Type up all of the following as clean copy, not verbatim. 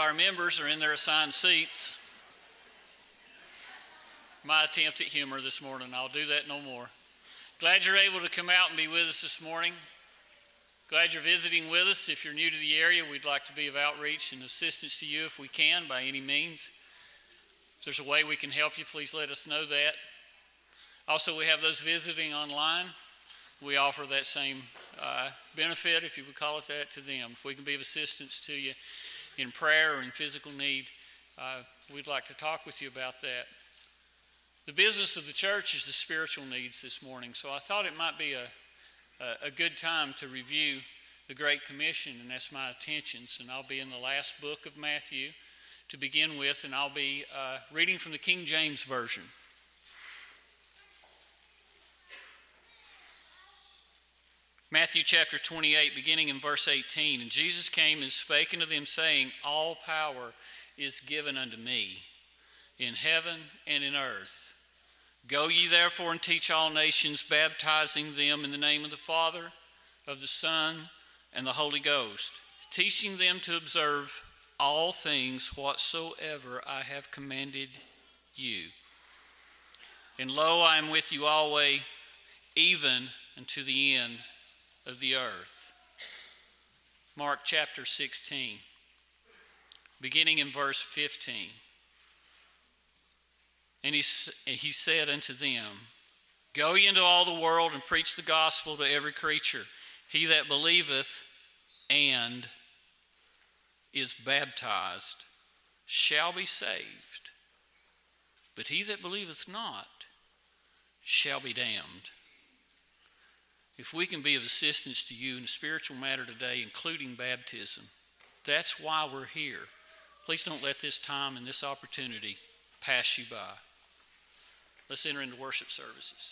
our members are in their assigned seats. My attempt at humor this morning. I'll do that no more. Glad you're able to come out and be with us this morning. Glad you're visiting with us. If you're new to the area, we'd like to be of outreach and assistance to you if we can by any means. If there's a way we can help you, please let us know that. Also, we have those visiting online. We offer that same benefit, if you would call it that, to them. If we can be of assistance to you in prayer or in physical need, we'd like to talk with you about that. The business of the church is the spiritual needs this morning, so I thought it might be a good time to review the Great Commission, and that's my intentions. And I'll be in the last book of Matthew to begin with, and I'll be reading from the King James Version. Matthew chapter 28, beginning in verse 18. And Jesus came and spake unto them, saying, All power is given unto me, in heaven and in earth. Go ye therefore and teach all nations, baptizing them in the name of the Father, of the Son, and the Holy Ghost, teaching them to observe all things whatsoever I have commanded you. And lo, I am with you always, even unto the end of the earth. Mark chapter 16, beginning in verse 15. And he said unto them, Go ye into all the world and preach the gospel to every creature. He that believeth and is baptized shall be saved, but he that believeth not shall be damned. If we can be of assistance to you in a spiritual matter today, including baptism, that's why we're here. Please don't let this time and this opportunity pass you by. Let's enter into worship services.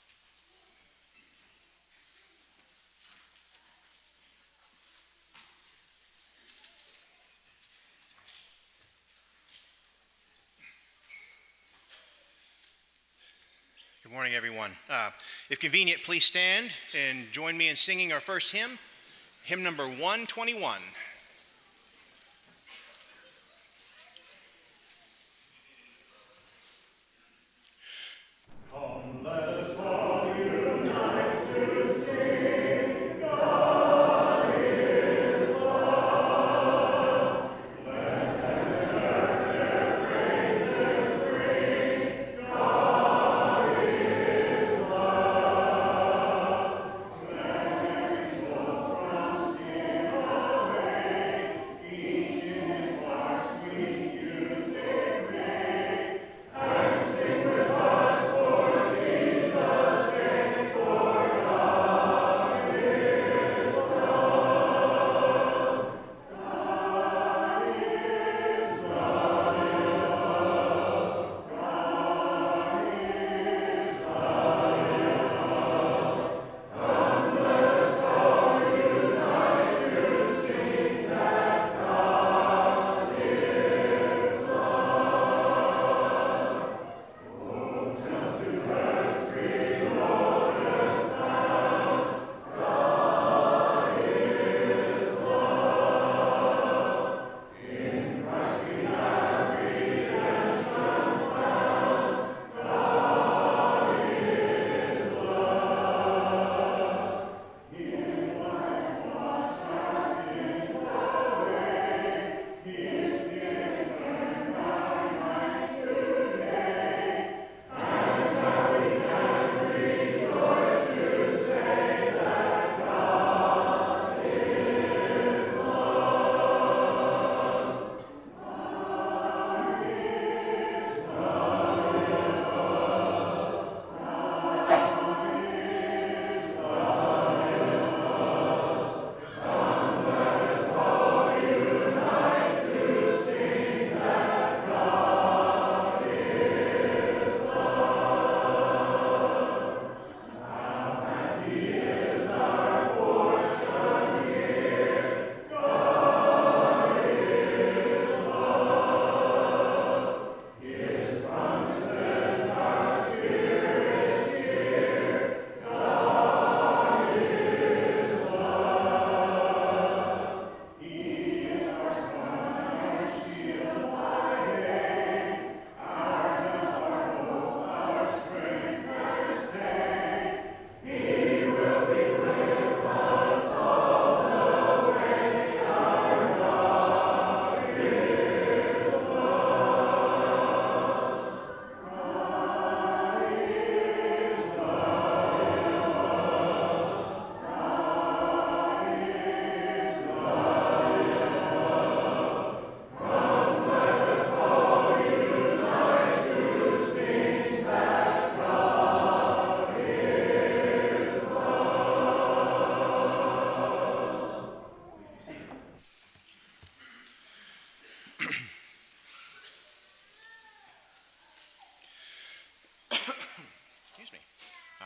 Good morning, everyone. If convenient, please stand and join me in singing our first hymn, hymn number 121.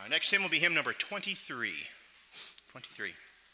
Next hymn will be hymn number 23. 23.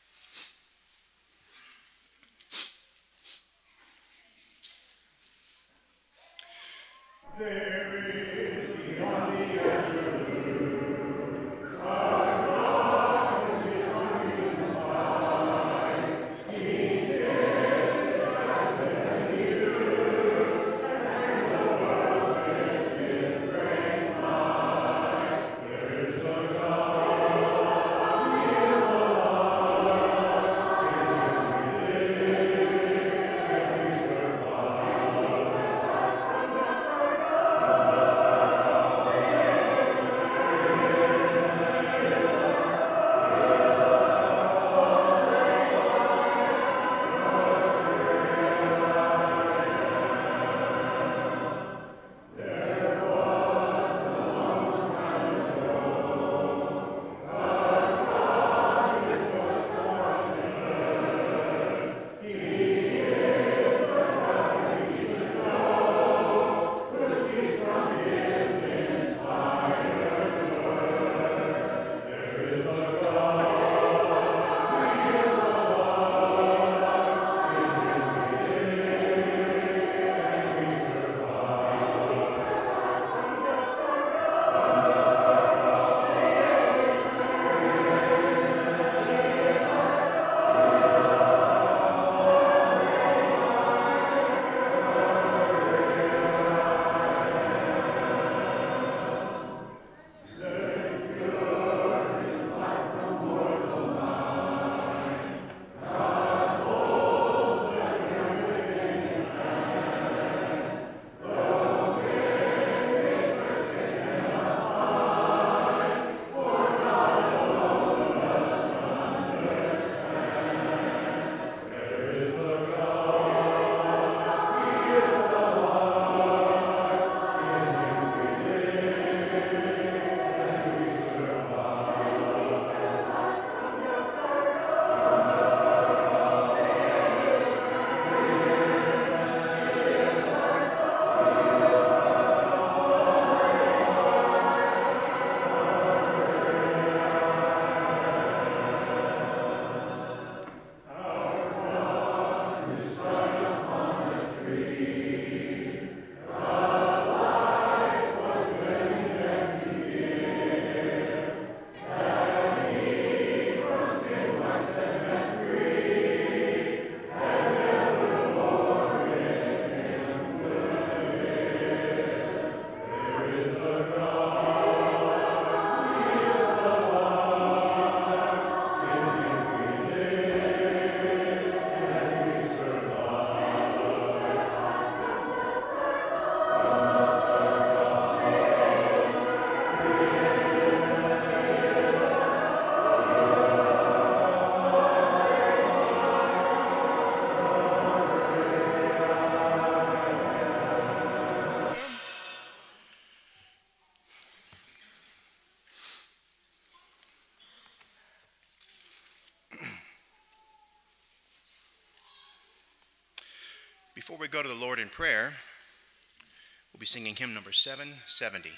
Before we go to the Lord in prayer, we'll be singing hymn number 770.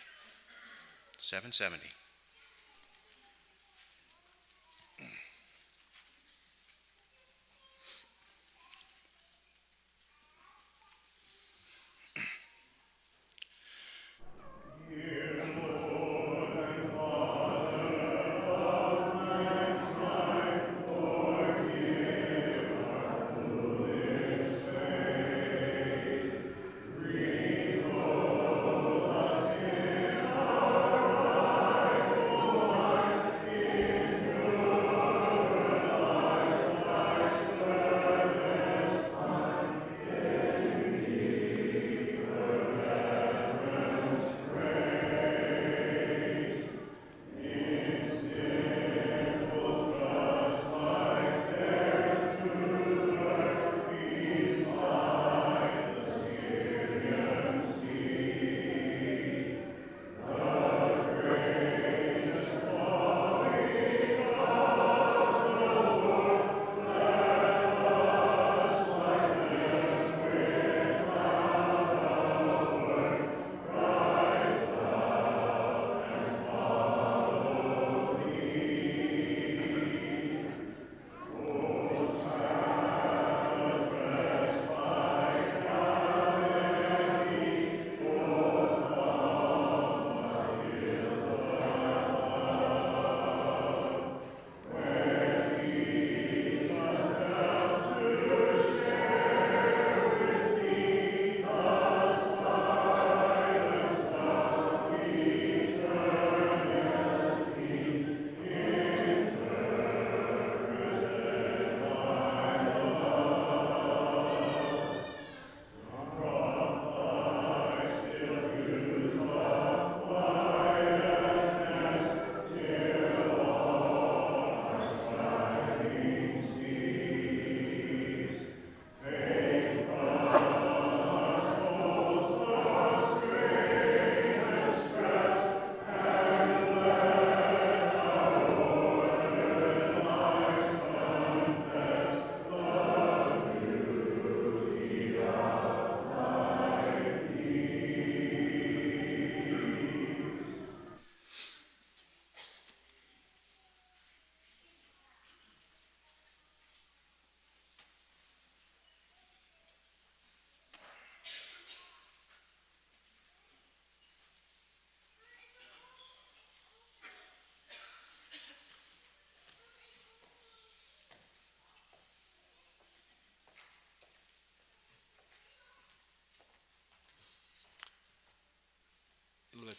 770.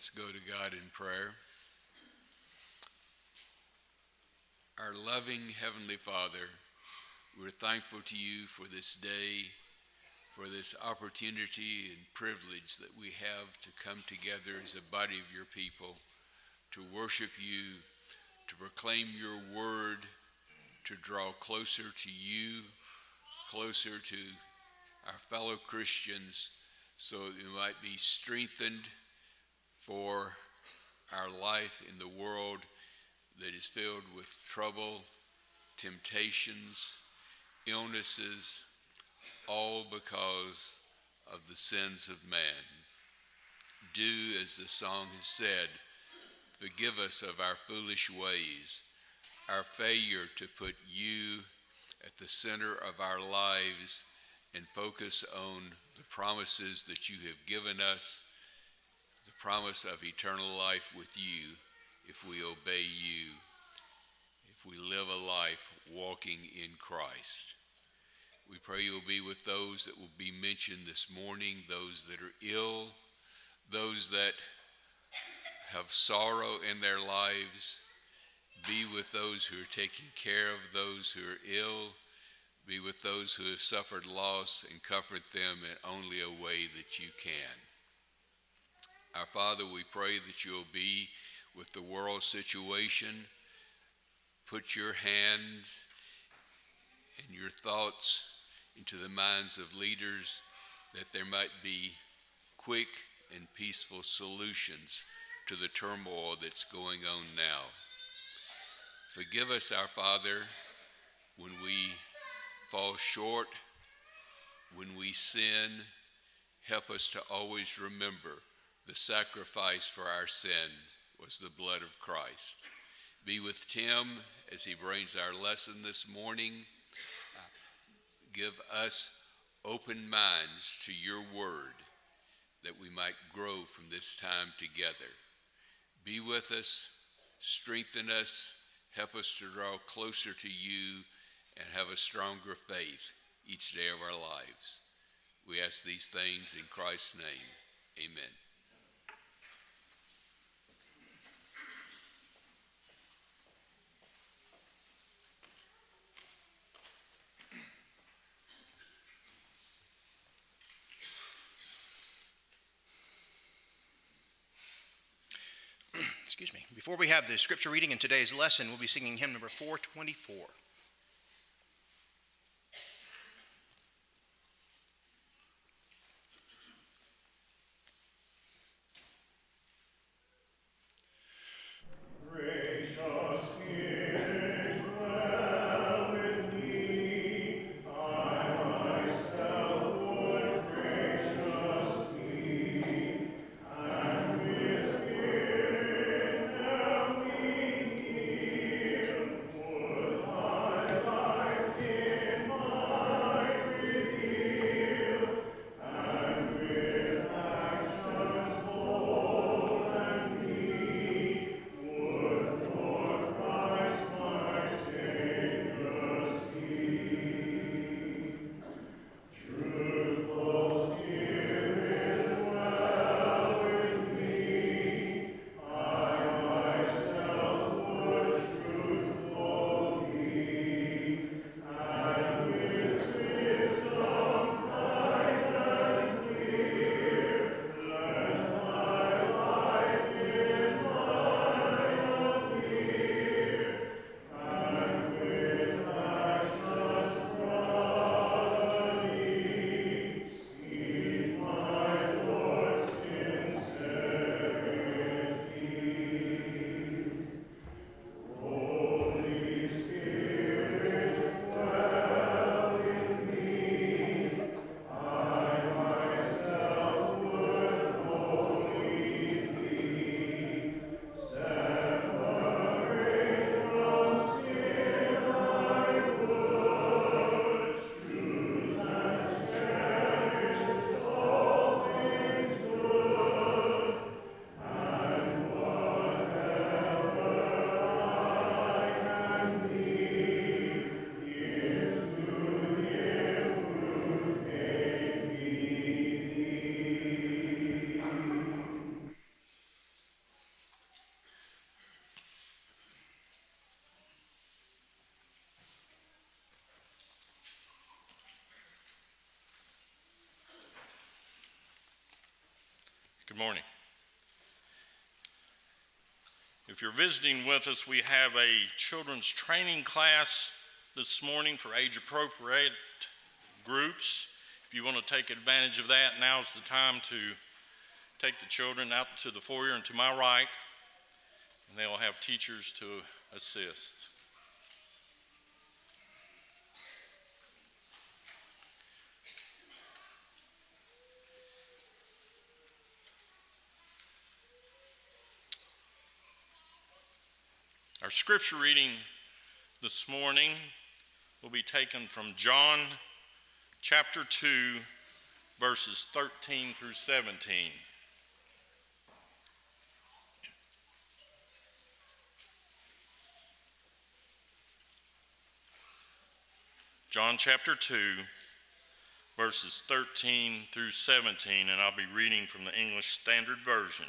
Let's go to God in prayer. Our loving Heavenly Father, we're thankful to you for this day, for this opportunity and privilege that we have to come together as a body of your people, to worship you, to proclaim your word, to draw closer to you, closer to our fellow Christians, so that we might be strengthened for our life in the world that is filled with trouble, temptations, illnesses, all because of the sins of man. Do as the song has said, forgive us of our foolish ways, our failure to put you at the center of our lives and focus on the promises that you have given us, the promise of eternal life with you if we obey you, if we live a life walking in Christ. We pray you'll be with those that will be mentioned this morning, those that are ill, those that have sorrow in their lives. Be with those who are taking care of those who are ill. Be with those who have suffered loss and comfort them in only a way that you can. Our Father, we pray that you'll be with the world situation. Put your hands and your thoughts into the minds of leaders that there might be quick and peaceful solutions to the turmoil that's going on now. Forgive us, our Father, when we fall short, when we sin. Help us to always remember the sacrifice for our sin was the blood of Christ. Be with Tim as he brings our lesson this morning. Give us open minds to your word that we might grow from this time together. Be with us, strengthen us, help us to draw closer to you and have a stronger faith each day of our lives. We ask these things in Christ's name. Amen. Excuse me. Before we have the scripture reading in today's lesson, we'll be singing hymn number 424. Would Good morning. If you're visiting with us, we have a children's training class this morning for age-appropriate groups. If you want to take advantage of that, now's the time to take the children out to the foyer and to my right, and they'll have teachers to assist. Our scripture reading this morning will be taken from John chapter 2, verses 13 through 17. John chapter 2, verses 13 through 17, and I'll be reading from the English Standard Version.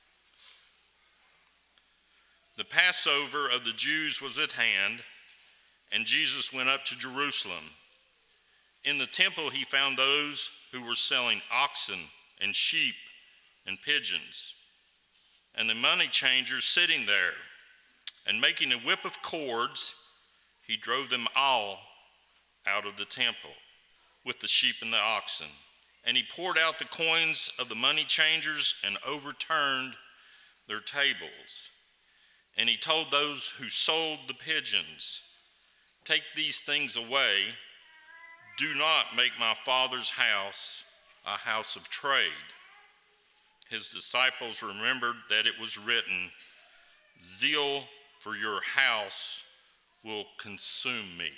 The Passover of the Jews was at hand, and Jesus went up to Jerusalem. In the temple he found those who were selling oxen and sheep and pigeons, and the money changers sitting there. And making a whip of cords, he drove them all out of the temple with the sheep and the oxen. And he poured out the coins of the money changers and overturned their tables. And he told those who sold the pigeons, "Take these things away. Do not make my Father's house a house of trade." His disciples remembered that it was written, "Zeal for your house will consume me."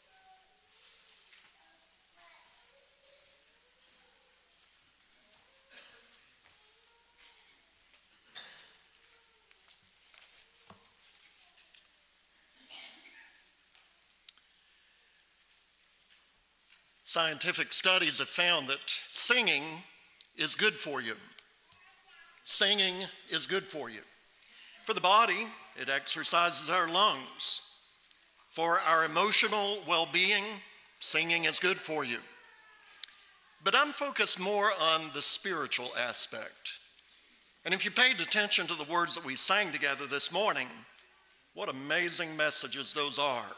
Scientific studies have found that singing is good for you. Singing is good for you. For the body, it exercises our lungs. For our emotional well-being, singing is good for you. But I'm focused more on the spiritual aspect. And if you paid attention to the words that we sang together this morning, what amazing messages those are.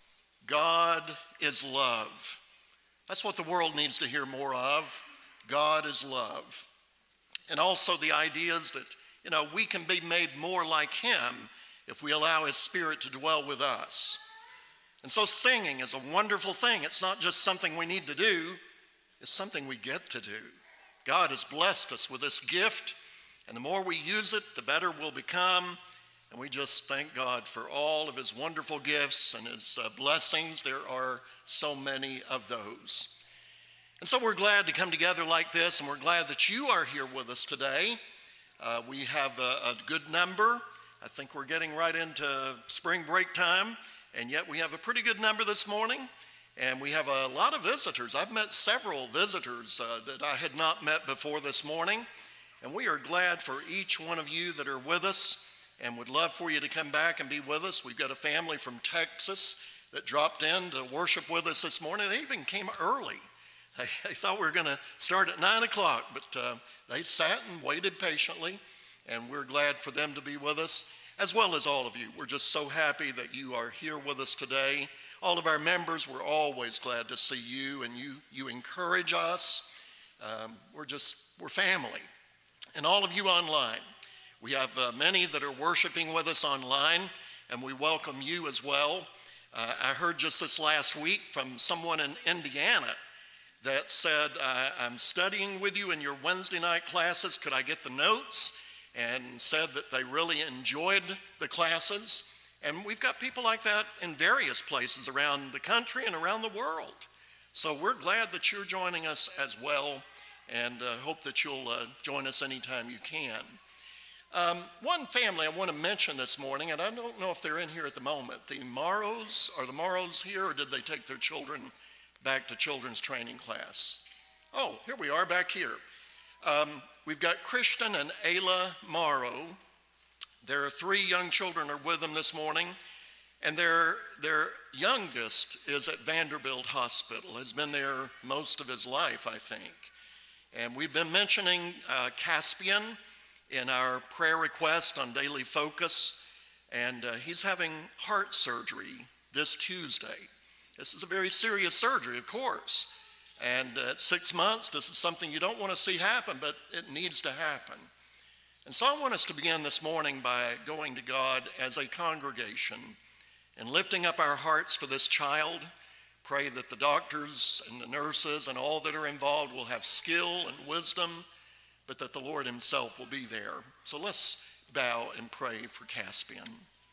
God is love. That's what the world needs to hear more of. God is love. And also the ideas that, we can be made more like him if we allow his Spirit to dwell with us. And so singing is a wonderful thing. It's not just something we need to do, it's something we get to do. God has blessed us with this gift, and the more we use it, the better we'll become. And we just thank God for all of his wonderful gifts and his blessings. There are so many of those. And so we're glad to come together like this, and we're glad that you are here with us today. We have a good number. I think we're getting right into spring break time, and yet we have a pretty good number this morning. And we have a lot of visitors. I've met several visitors that I had not met before this morning. And we are glad for each one of you that are with us, and would love for you to come back and be with us. We've got a family from Texas that dropped in to worship with us this morning. They even came early. They thought we were going to start at 9 o'clock, but they sat and waited patiently, and we're glad for them to be with us, as well as all of you. We're just so happy that you are here with us today. All of our members, we're always glad to see you, and you encourage us. We're family. And all of you online. We have many that are worshiping with us online, and we welcome you as well. I heard just this last week from someone in Indiana that said, I'm studying with you in your Wednesday night classes. Could I get the notes? And said that they really enjoyed the classes. And we've got people like that in various places around the country and around the world. So we're glad that you're joining us as well, and hope that you'll join us anytime you can. One family I want to mention this morning, and I don't know if they're in here at the moment. The Morrows, are the Morrows here, or did they take their children back to children's training class? Oh, here we are back here. We've got Christian and Ayla Morrow. Their 3 young children are with them this morning, and their youngest is at Vanderbilt Hospital, has been there most of his life, I think. And we've been mentioning Caspian in our prayer request on Daily Focus, and he's having heart surgery this Tuesday. This is a very serious surgery, of course, and at 6 months, this is something you don't want to see happen, but it needs to happen. And so I want us to begin this morning by going to God as a congregation and lifting up our hearts for this child. Pray that the doctors and the nurses and all that are involved will have skill and wisdom, but that the Lord himself will be there. So let's bow and pray for Caspian.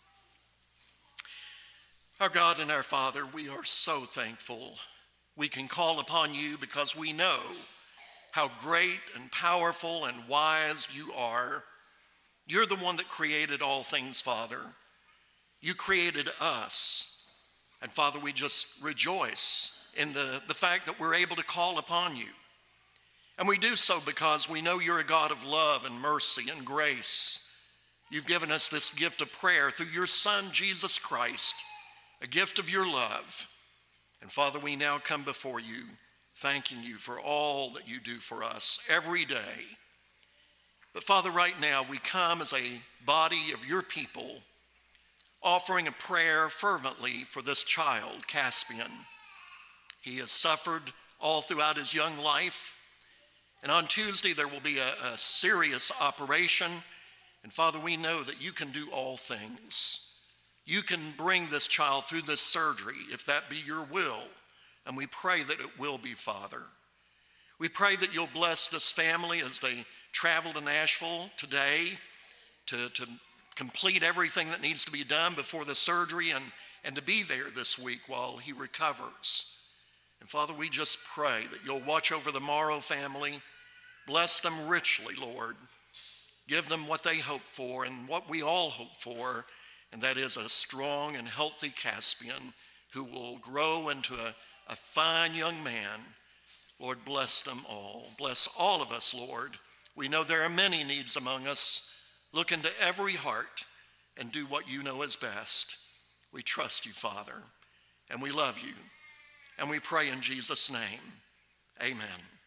Our God and our Father, we are so thankful we can call upon you because we know how great and powerful and wise you are. You're the one that created all things, Father. You created us. And Father, we just rejoice in the fact that we're able to call upon you. And we do so because we know you're a God of love and mercy and grace. You've given us this gift of prayer through your Son, Jesus Christ, a gift of your love. And Father, we now come before you, thanking you for all that you do for us every day. But Father, right now we come as a body of your people, offering a prayer fervently for this child, Caspian. He has suffered all throughout his young life. And on Tuesday there will be a serious operation. And Father, we know that you can do all things. You can bring this child through this surgery if that be your will. And we pray that it will be, Father. We pray that you'll bless this family as they travel to Nashville today to complete everything that needs to be done before the surgery and to be there this week while he recovers. And Father, we just pray that you'll watch over the Morrow family. Bless them richly, Lord. Give them what they hope for and what we all hope for, and that is a strong and healthy Caspian who will grow into a fine young man. Lord, bless them all. Bless all of us, Lord. We know there are many needs among us. Look into every heart and do what you know is best. We trust you, Father, and we love you, and we pray in Jesus' name. Amen.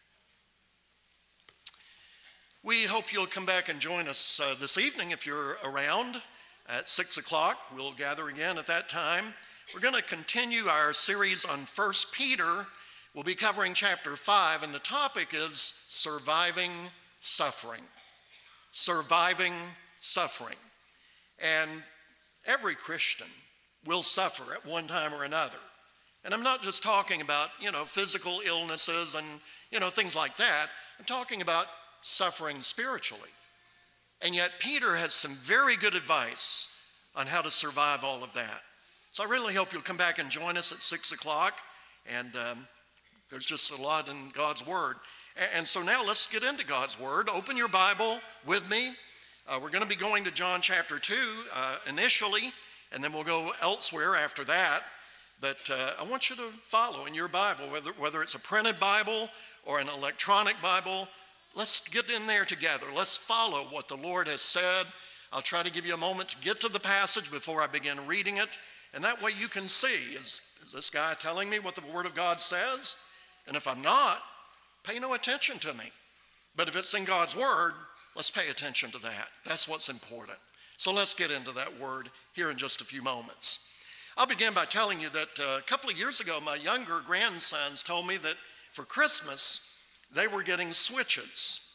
We hope you'll come back and join us this evening if you're around at 6 o'clock. We'll gather again at that time. We're going to continue our series on 1 Peter. We'll be covering chapter 5, and the topic is surviving suffering. Surviving suffering. And every Christian will suffer at one time or another. And I'm not just talking about, physical illnesses and, things like that. I'm talking about suffering spiritually. And yet Peter has some very good advice on how to survive all of that. So I really hope you'll come back and join us at 6 o'clock. And there's just a lot in God's Word. And so now let's get into God's Word. Open your Bible with me. We're going to be going to John chapter 2 initially, and then we'll go elsewhere after that. But I want you to follow in your Bible, whether it's a printed Bible or an electronic Bible. Let's get in there together. Let's follow what the Lord has said. I'll try to give you a moment to get to the passage before I begin reading it. And that way you can see, is this guy telling me what the Word of God says? And if I'm not, pay no attention to me. But if it's in God's Word, let's pay attention to that. That's what's important. So let's get into that Word here in just a few moments. I'll begin by telling you that a couple of years ago, my younger grandsons told me that for Christmas, they were getting switches.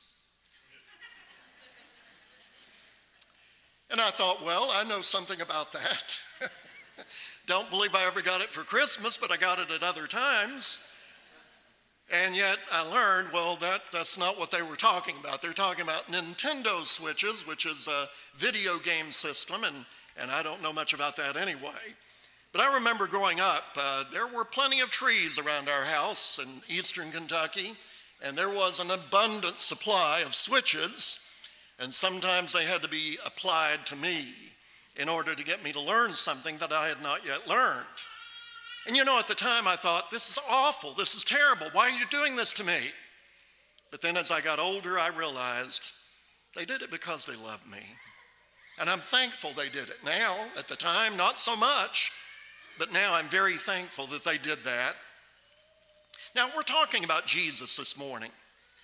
And I thought, well, I know something about that. Don't believe I ever got it for Christmas, but I got it at other times. And yet I learned, well, that's not what they were talking about. They're talking about Nintendo Switches, which is a video game system, and I don't know much about that anyway. But I remember growing up, there were plenty of trees around our house in eastern Kentucky, and there was an abundant supply of switches, and sometimes they had to be applied to me in order to get me to learn something that I had not yet learned. And at the time I thought, this is awful, this is terrible, why are you doing this to me? But then as I got older, I realized they did it because they loved me. And I'm thankful they did it. Now, at the time, not so much, but now I'm very thankful that they did that. Now, we're talking about Jesus this morning.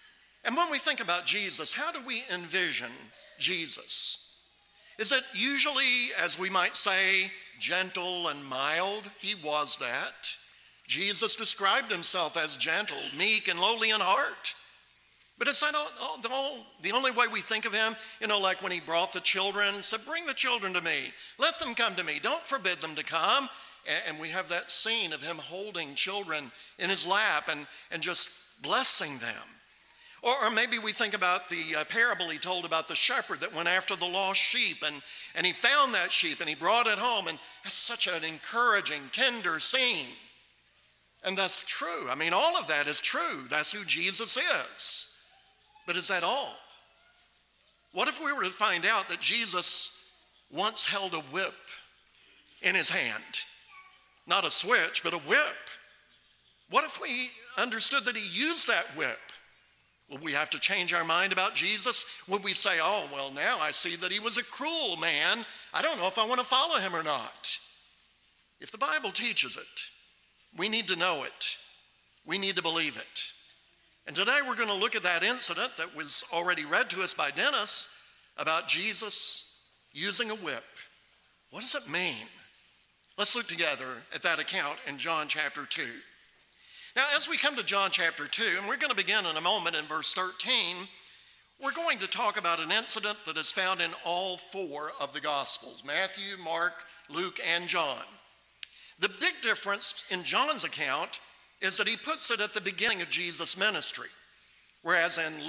And when we think about Jesus, how do we envision Jesus? Is it usually, as we might say, gentle and mild? He was that. Jesus described himself as gentle, meek, and lowly in heart. But is that the only way we think of him? You know, like when he brought the children and said, bring the children to me. Let them come to me. Don't forbid them to come. And we have that scene of him holding children in his lap and just blessing them. Or maybe we think about the parable he told about the shepherd that went after the lost sheep, and he found that sheep and he brought it home, and that's such an encouraging, tender scene. And that's true. I mean, all of that is true. That's who Jesus is. But is that all? What if we were to find out that Jesus once held a whip in his hand? Not a switch, but a whip. What if we understood that he used that whip? Would we have to change our mind about Jesus? Would we say, oh, well, now I see that he was a cruel man. I don't know if I want to follow him or not. If the Bible teaches it, we need to know it. We need to believe it. And today we're going to look at that incident that was already read to us by Dennis about Jesus using a whip. What does it mean? Let's look together at that account in John chapter 2. Now, as we come to John chapter 2, and we're going to begin in a moment in verse 13, we're going to talk about an incident that is found in all four of the Gospels, Matthew, Mark, Luke, and John. The big difference in John's account is that he puts it at the beginning of Jesus' ministry, whereas in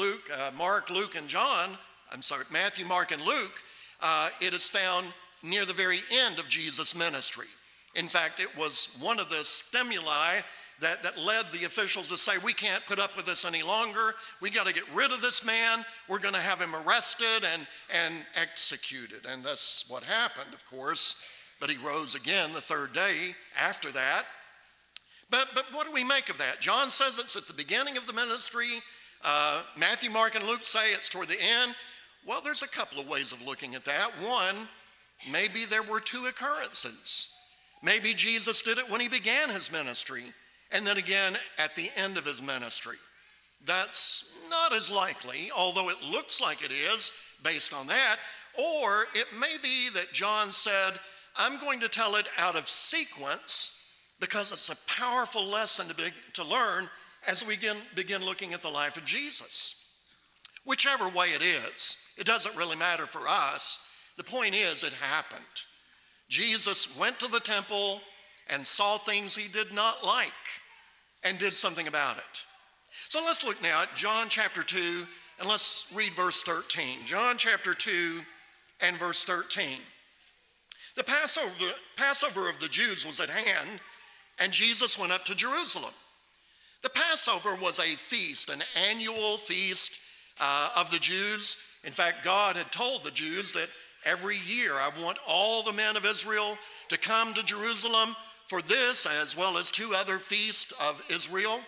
Matthew, Mark, and Luke, it is found near the very end of Jesus' ministry. In fact, it was one of the stimuli that led the officials to say, we can't put up with this any longer. We got to get rid of this man. We're going to have him arrested and executed. And that's what happened, of course. But he rose again the third day after that. But what do we make of that? John says it's at the beginning of the ministry. Matthew, Mark, and Luke say it's toward the end. Well, there's a couple of ways of looking at that. One, maybe there were two occurrences. Maybe Jesus did it when he began his ministry, and then again at the end of his ministry. That's not as likely, although it looks like it is based on that. Or it may be that John said, I'm going to tell it out of sequence because it's a powerful lesson to learn as we begin looking at the life of Jesus. Whichever way it is, it doesn't really matter for us. The point is, it happened. Jesus went to the temple and saw things he did not like and did something about it. So let's look now at John chapter 2, and let's read verse 13. John chapter 2 and verse 13. The Passover of the Jews was at hand, and Jesus went up to Jerusalem. The Passover was a feast, an annual feast of the Jews. In fact, God had told the Jews that every year I want all the men of Israel to come to Jerusalem for this, as well as two other feasts of Israel.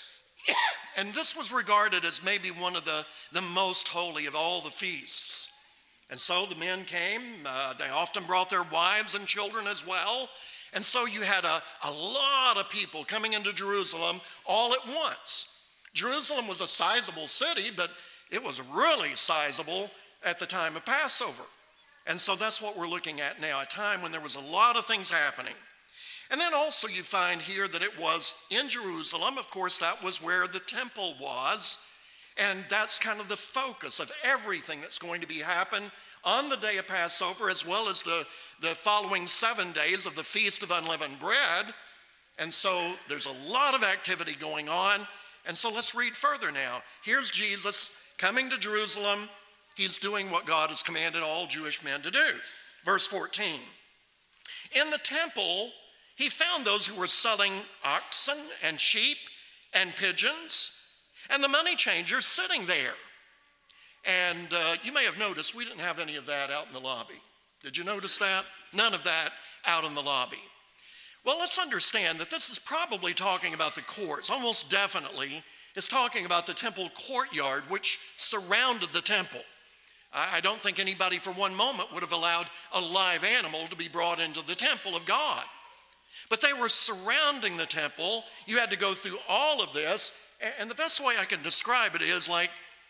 And this was regarded as maybe one of the most holy of all the feasts. And so the men came. They often brought their wives and children as well. And so you had a lot of people coming into Jerusalem all at once. Jerusalem was a sizable city, but it was really sizable at the time of Passover. And so that's what we're looking at now, a time when there was a lot of things happening. And then also you find here that it was in Jerusalem. Of course, that was where the temple was. And that's kind of the focus of everything that's going to be happen on the day of Passover, as well as the following 7 days of the Feast of Unleavened Bread. And so there's a lot of activity going on. And so let's read further now. Here's Jesus coming to Jerusalem. He's doing what God has commanded all Jewish men to do. Verse 14. In the temple, he found those who were selling oxen and sheep and pigeons, and the money changers sitting there. And you may have noticed we didn't have any of that out in the lobby. Did you notice that? None of that out in the lobby. Well, let's understand that this is probably talking about the courts. Almost definitely it's talking about the temple courtyard which surrounded the temple. I don't think anybody for one moment would have allowed a live animal to be brought into the temple of God. But they were surrounding the temple. You had to go through all of this. And the best way I can describe it is like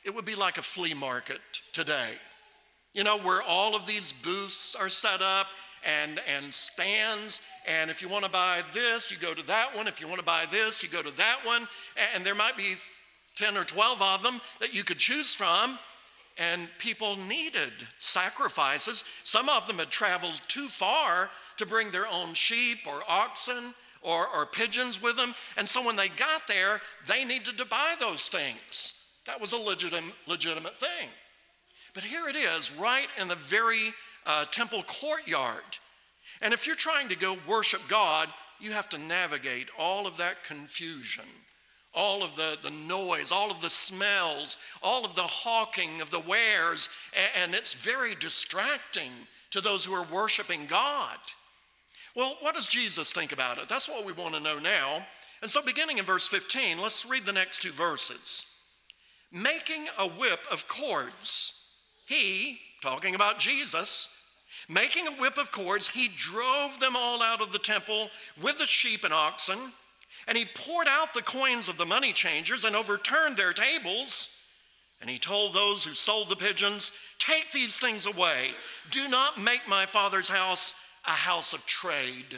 it would be like a flea market today. You know, where all of these booths are set up and stands, and if you want to buy this, you go to that one. If you want to buy this, you go to that one. And there might be 10 or 12 of them that you could choose from, and people needed sacrifices. Some of them had traveled too far to bring their own sheep or oxen or pigeons with them, and so when they got there, they needed to buy those things. That was a legitimate thing. But here it is, right in the very temple courtyard. And if you're trying to go worship God, you have to navigate all of that confusion, all of the noise, all of the smells, all of the hawking of the wares, and it's very distracting to those who are worshiping God. Well, what does Jesus think about it? That's what we want to know now. And so beginning in verse 15, let's read the next two verses. Making a whip of cords, he, talking about Jesus, making a whip of cords, he drove them all out of the temple with the sheep and oxen, and he poured out the coins of the money changers and overturned their tables. And he told those who sold the pigeons, "Take these things away. Do not make my Father's house a house of trade."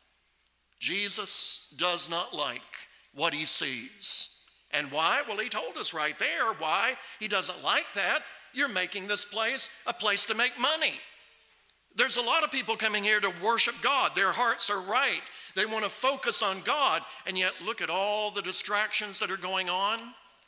Jesus does not like what he sees. And why? Well, he told us right there why he doesn't like that. You're making this place a place to make money. There's a lot of people coming here to worship God. Their hearts are right. They want to focus on God, and yet look at all the distractions that are going on.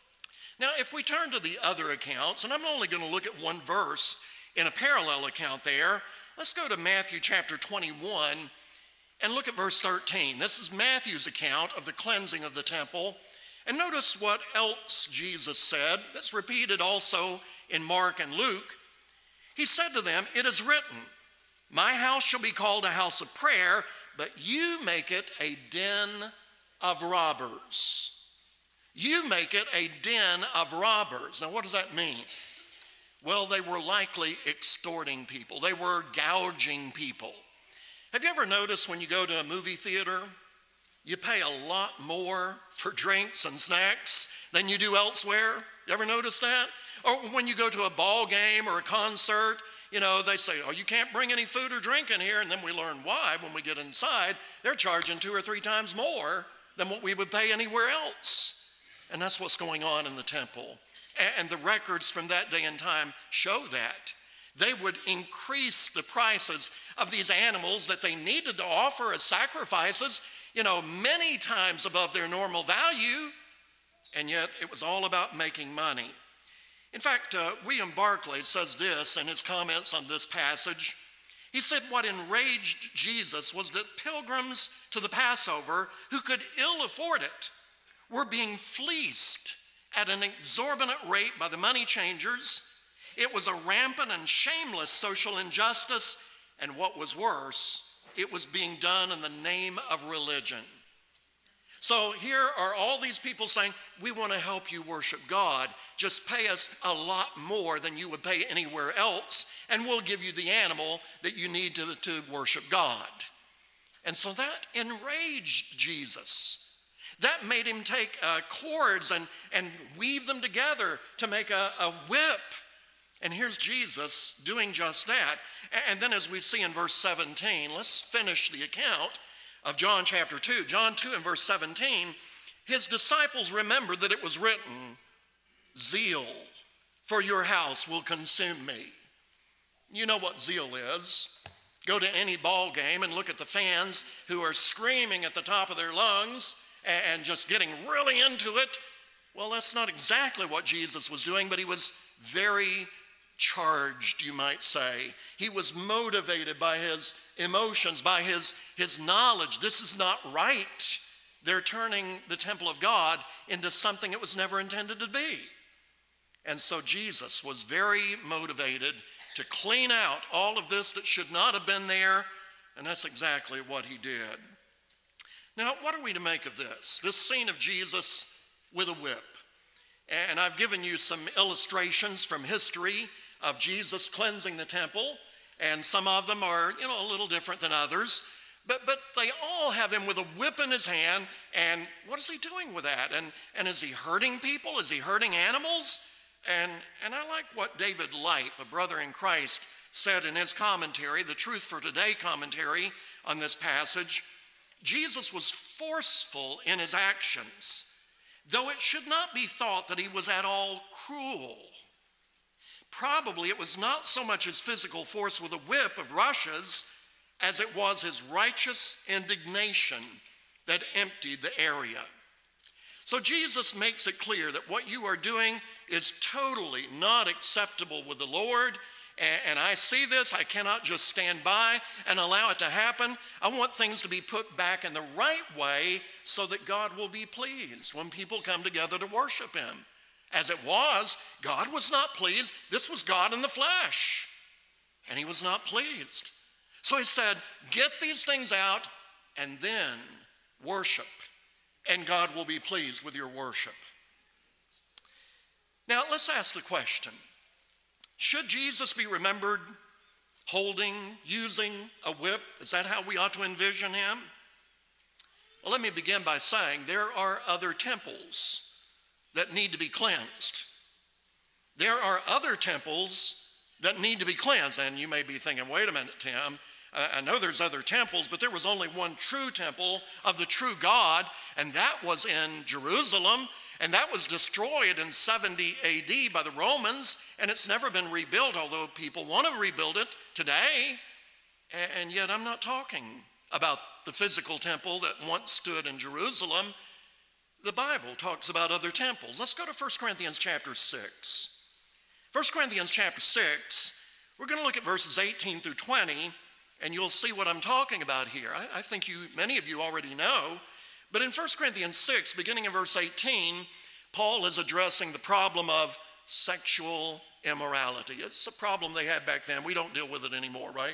Now, if we turn to the other accounts, and I'm only going to look at one verse in a parallel account there, let's go to Matthew chapter 21 and look at verse 13. This is Matthew's account of the cleansing of the temple. And notice what else Jesus said. That's repeated also in Mark and Luke. He said to them, "It is written, my house shall be called a house of prayer, but you make it a den of robbers." You make it a den of robbers. Now, what does that mean? Well, they were likely extorting people. They were gouging people. Have you ever noticed when you go to a movie theater, you pay a lot more for drinks and snacks than you do elsewhere? You ever notice that? Or when you go to a ball game or a concert, you know, they say, "Oh, you can't bring any food or drink in here." And then we learn why when we get inside. They're charging 2 or 3 times more than what we would pay anywhere else. And that's what's going on in the temple. And the records from that day and time show that. They would increase the prices of these animals that they needed to offer as sacrifices, you know, many times above their normal value. And yet it was all about making money. In fact, William Barclay says this in his comments on this passage. He said what enraged Jesus was that pilgrims to the Passover who could ill afford it were being fleeced at an exorbitant rate by the money changers. It was a rampant and shameless social injustice, and what was worse, it was being done in the name of religion. So here are all these people saying, "We want to help you worship God. Just pay us a lot more than you would pay anywhere else, and we'll give you the animal that you need to worship God." And so that enraged Jesus. That made him take cords and weave them together to make a whip. And here's Jesus doing just that. And then as we see in verse 17, let's finish the account of John chapter 2. John 2 and verse 17, his disciples remembered that it was written, "Zeal for your house will consume me." You know what zeal is. Go to any ball game and look at the fans who are screaming at the top of their lungs and just getting really into it. Well, that's not exactly what Jesus was doing, but he was very charged, you might say. He was motivated by his emotions, by his knowledge. This is not right. They're turning the temple of God into something it was never intended to be. And so Jesus was very motivated to clean out all of this that should not have been there, and that's exactly what he did. Now, what are we to make of this scene of Jesus with a whip? And I've given you some illustrations from history of Jesus cleansing the temple, and some of them are, you know, a little different than others, but they all have him with a whip in his hand, and what is he doing with that? And is he hurting people? Is he hurting animals? And I like what David Light, a brother in Christ, said in his commentary, the Truth for Today commentary on this passage. Jesus was forceful in his actions, though it should not be thought that he was at all cruel. Probably it was not so much his physical force with a whip of rushes as it was his righteous indignation that emptied the area. So Jesus makes it clear that what you are doing is totally not acceptable with the Lord. And I see this. I cannot just stand by and allow it to happen. I want things to be put back in the right way so that God will be pleased when people come together to worship him. As it was, God was not pleased. This was God in the flesh, and he was not pleased. So he said, get these things out and then worship, and God will be pleased with your worship. Now, let's ask the question. Should Jesus be remembered holding, using a whip? Is that how we ought to envision him? Well, let me begin by saying there are other temples that need to be cleansed. There are other temples that need to be cleansed. And you may be thinking, wait a minute, Tim, I know there's other temples, but there was only one true temple of the true God, and that was in Jerusalem, and that was destroyed in 70 AD by the Romans, and it's never been rebuilt, although people want to rebuild it today. And yet I'm not talking about the physical temple that once stood in Jerusalem. The Bible talks about other temples. Let's go to 1 Corinthians chapter 6. 1 Corinthians chapter 6, we're going to look at verses 18 through 20, and you'll see what I'm talking about here. I think many of you already know, but in 1 Corinthians 6, beginning in verse 18, Paul is addressing the problem of sexual immorality. It's a problem they had back then. We don't deal with it anymore, right?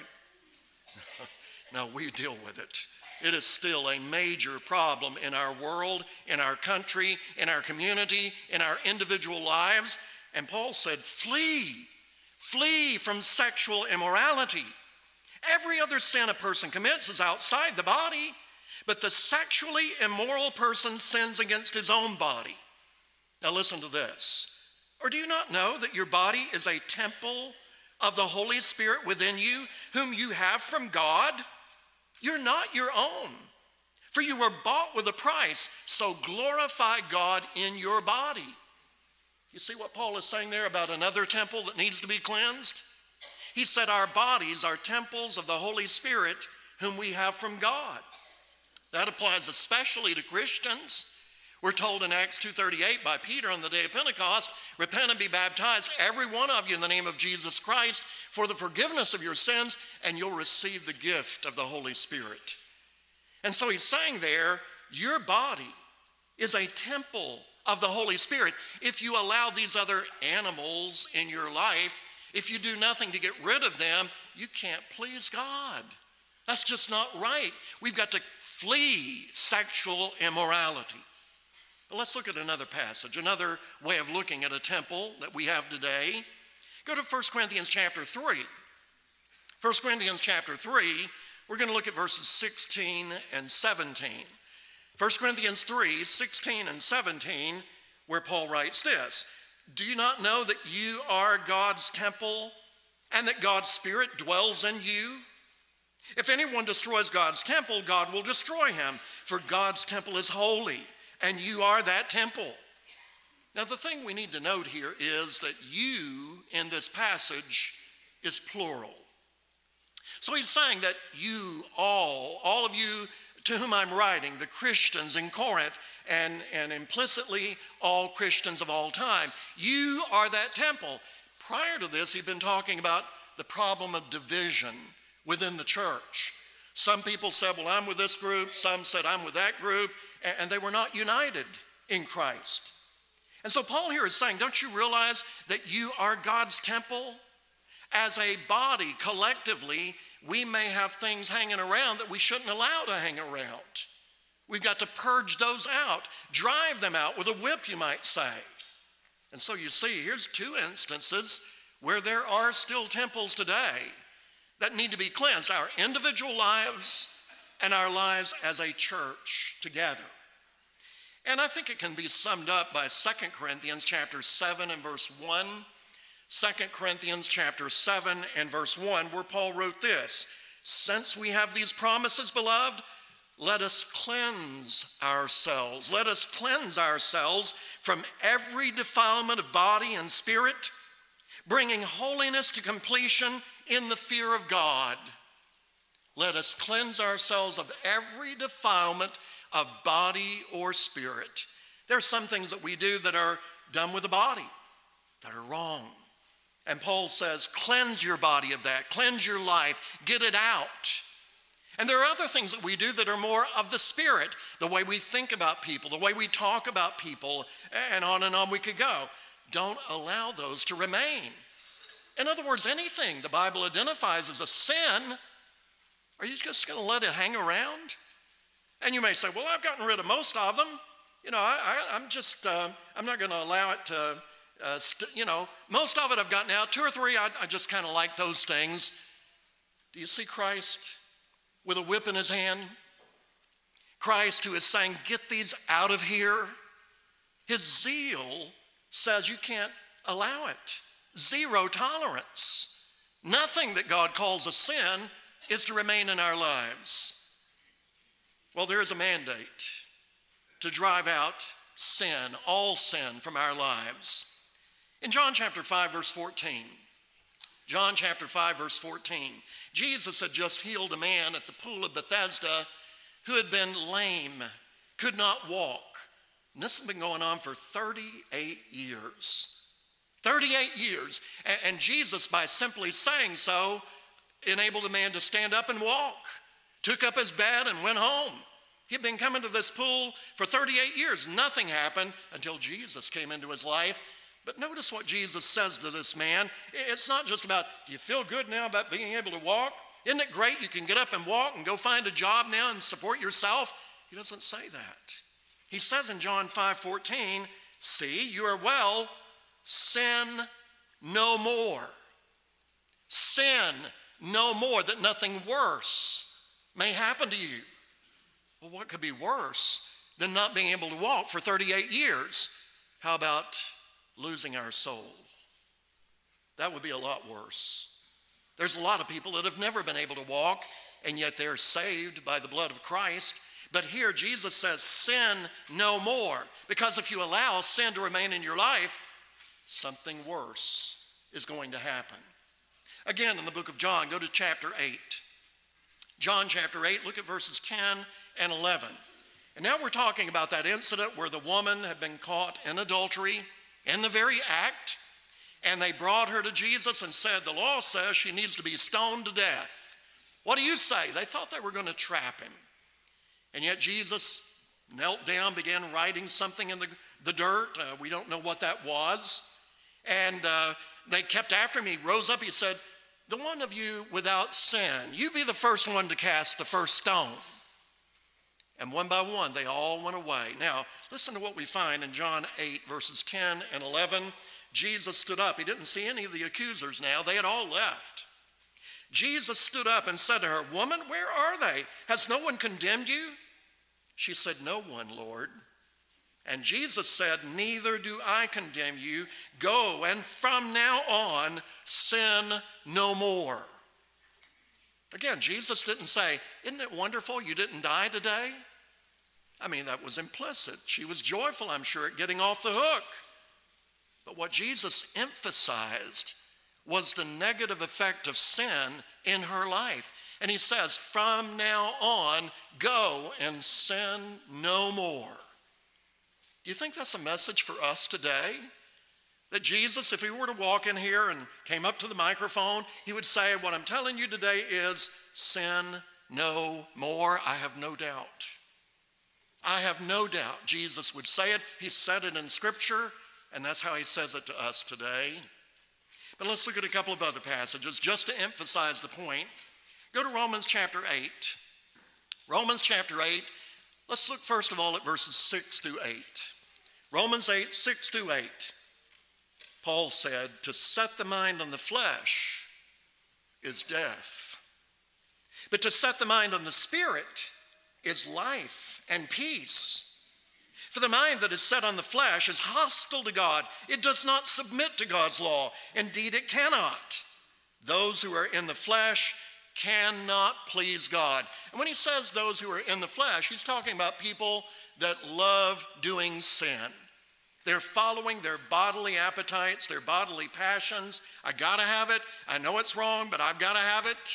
No, we deal with it. It is still a major problem in our world, in our country, in our community, in our individual lives. And Paul said, flee from sexual immorality. Every other sin a person commits is outside the body, but the sexually immoral person sins against his own body. Now listen to this. Or do you not know that your body is a temple of the Holy Spirit within you, whom you have from God? You're not your own, for you were bought with a price, so glorify God in your body. You see what Paul is saying there about another temple that needs to be cleansed? He said our bodies are temples of the Holy Spirit whom we have from God. That applies especially to Christians. We're told in Acts 2:38 by Peter on the day of Pentecost, repent and be baptized, every one of you, in the name of Jesus Christ, for the forgiveness of your sins, and you'll receive the gift of the Holy Spirit. And so he's saying there, your body is a temple of the Holy Spirit. If you allow these other animals in your life, if you do nothing to get rid of them, you can't please God. That's just not right. We've got to flee sexual immorality. But let's look at another passage, another way of looking at a temple that we have today. Go to 1 Corinthians chapter 3. 1 Corinthians chapter 3, we're going to look at verses 16 and 17. 1 Corinthians 3, 16 and 17, where Paul writes this, do you not know that you are God's temple and that God's Spirit dwells in you? If anyone destroys God's temple, God will destroy him, for God's temple is holy, and you are that temple. Now, the thing we need to note here is that you in this passage is plural. So he's saying that you all of you to whom I'm writing, the Christians in Corinth, and implicitly all Christians of all time, you are that temple. Prior to this, he'd been talking about the problem of division within the church. Some people said, well, I'm with this group. Some said, I'm with that group. And they were not united in Christ. And so Paul here is saying, don't you realize that you are God's temple? As a body, collectively, we may have things hanging around that we shouldn't allow to hang around. We've got to purge those out, drive them out with a whip, you might say. And so you see, here's two instances where there are still temples today that need to be cleansed, our individual lives and our lives as a church together. And I think it can be summed up by 2 Corinthians chapter 7 and verse 1. 2 Corinthians chapter 7 and verse 1, where Paul wrote this: "Since we have these promises, beloved, let us cleanse ourselves. Let us cleanse ourselves from every defilement of body and spirit, bringing holiness to completion in the fear of God." Let us cleanse ourselves of every defilement of body or spirit. There are some things that we do that are done with the body that are wrong. And Paul says, cleanse your body of that, cleanse your life, get it out. And there are other things that we do that are more of the spirit, the way we think about people, the way we talk about people, and on we could go. Don't allow those to remain. In other words, anything the Bible identifies as a sin, are you just going to let it hang around? And you may say, well, I've gotten rid of most of them. I'm not going to allow it to, most of it I've gotten out. 2 or 3, I just kind of like those things. Do you see Christ with a whip in his hand? Christ who is saying, get these out of here. His zeal says you can't allow it. Zero tolerance. Nothing that God calls a sin is to remain in our lives. Well, there is a mandate to drive out sin, all sin from our lives. In John chapter 5, verse 14, Jesus had just healed a man at the pool of Bethesda who had been lame, could not walk. And this has been going on for 38 years. 38 years. And Jesus, by simply saying so, enabled the man to stand up and walk, took up his bed and went home. He'd been coming to this pool for 38 years. Nothing happened until Jesus came into his life. But notice what Jesus says to this man. It's not just about, do you feel good now about being able to walk? Isn't it great you can get up and walk and go find a job now and support yourself? He doesn't say that. He says in John 5:14, see, you are well, sin no more. Sin no more, that nothing worse may happen to you. Well, what could be worse than not being able to walk for 38 years? How about losing our soul? That would be a lot worse. There's a lot of people that have never been able to walk, and yet they're saved by the blood of Christ. But here Jesus says, sin no more. Because if you allow sin to remain in your life, something worse is going to happen. Again, in the book of John, go to chapter 8. John chapter 8, look at verses 10 and 11. And now we're talking about that incident where the woman had been caught in adultery in the very act, and they brought her to Jesus and said, the law says she needs to be stoned to death. What do you say? They thought they were going to trap him. And yet Jesus knelt down, began writing something in the dirt. We don't know what that was. And they kept after him. He rose up, he said, the one of you without sin, you be the first one to cast the first stone. And one by one, they all went away. Now, listen to what we find in John 8, verses 10 and 11. Jesus stood up. He didn't see any of the accusers now. They had all left. Jesus stood up and said to her, woman, where are they? Has no one condemned you? She said, no one, Lord. And Jesus said, neither do I condemn you. Go, and from now on, sin no more. Again, Jesus didn't say, isn't it wonderful you didn't die today? I mean, that was implicit. She was joyful, I'm sure, at getting off the hook. But what Jesus emphasized was the negative effect of sin in her life. And he says, from now on, go and sin no more. Do you think that's a message for us today? That Jesus, if he were to walk in here and came up to the microphone, he would say, what I'm telling you today is sin no more. I have no doubt. I have no doubt Jesus would say it. He said it in Scripture, and that's how he says it to us today. But let's look at a couple of other passages just to emphasize the point. Go to Romans chapter 8. Romans chapter 8. Let's look first of all at verses 6 through 8. Romans 8, 6 through 8. Paul said, to set the mind on the flesh is death, but to set the mind on the Spirit is life and peace. For the mind that is set on the flesh is hostile to God. It does not submit to God's law. Indeed, it cannot. Those who are in the flesh cannot please God. And when he says those who are in the flesh, he's talking about people that love doing sin. They're following their bodily appetites, their bodily passions. I gotta have it. I know it's wrong, but I've gotta have it.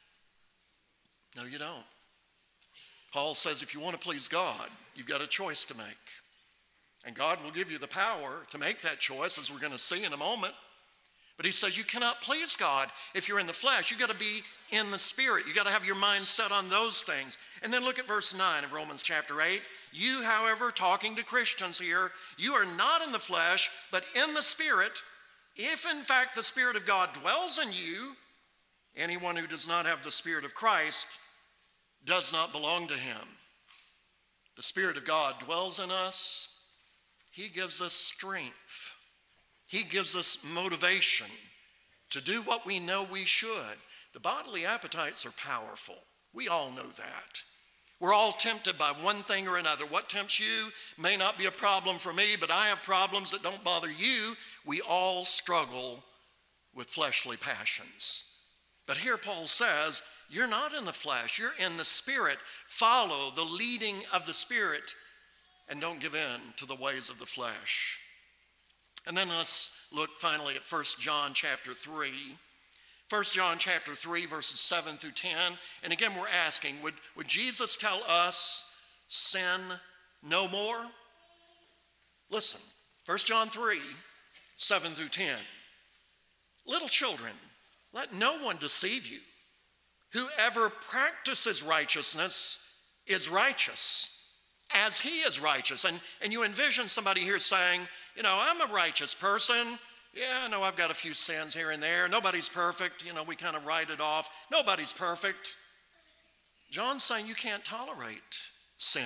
No, you don't. Paul says if you want to please God, you've got a choice to make. And God will give you the power to make that choice, as we're going to see in a moment. But he says you cannot please God if you're in the flesh. You've got to be in the Spirit. You've got to have your mind set on those things. And then look at verse 9 of Romans chapter 8. You, however, talking to Christians here, you are not in the flesh, but in the Spirit. If in fact the Spirit of God dwells in you, anyone who does not have the Spirit of Christ does not belong to him. The Spirit of God dwells in us. He gives us strength. He gives us motivation to do what we know we should. The bodily appetites are powerful. We all know that. We're all tempted by one thing or another. What tempts you may not be a problem for me, but I have problems that don't bother you. We all struggle with fleshly passions. But here Paul says, you're not in the flesh, you're in the Spirit. Follow the leading of the Spirit and don't give in to the ways of the flesh. And then let's look finally at 1 John chapter 3. 1 John chapter 3, verses 7 through 10. And again, we're asking, would Jesus tell us sin no more? Listen, 1 John 3, 7 through 10. Little children, let no one deceive you. Whoever practices righteousness is righteous, as he is righteous. And you envision somebody here saying, you know, I'm a righteous person. Yeah, I know I've got a few sins here and there. Nobody's perfect. You know, we kind of write it off. Nobody's perfect. John's saying you can't tolerate sin.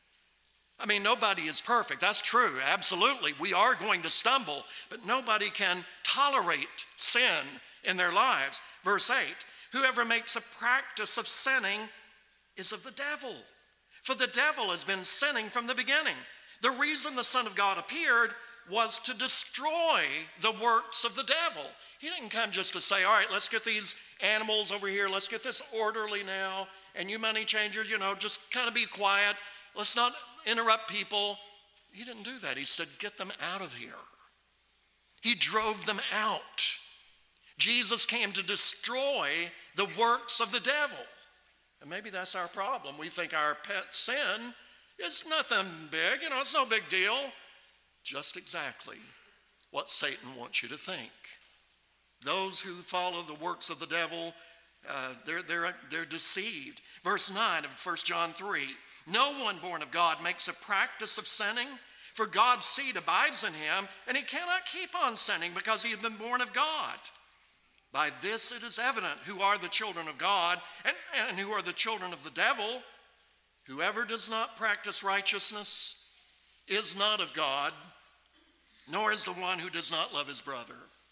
I mean, nobody is perfect. That's true. Absolutely. We are going to stumble, but nobody can tolerate sin in their lives. Verse 8, whoever makes a practice of sinning is of the devil. For the devil has been sinning from the beginning. The reason the Son of God appeared was to destroy the works of the devil. He didn't come just to say, all right, let's get these animals over here. Let's get this orderly now. And you money changers, you know, just kind of be quiet. Let's not interrupt people. He didn't do that. He said, get them out of here. He drove them out. Jesus came to destroy the works of the devil. And maybe that's our problem. We think our pet sin is nothing big. You know, it's no big deal. Just exactly what Satan wants you to think. Those who follow the works of the devil, they're deceived. Verse 9 of 1 John 3, no one born of God makes a practice of sinning, for God's seed abides in him, and he cannot keep on sinning because he has been born of God. By this it is evident who are the children of God and who are the children of the devil. Whoever does not practice righteousness is not of God, nor is the one who does not love his brother.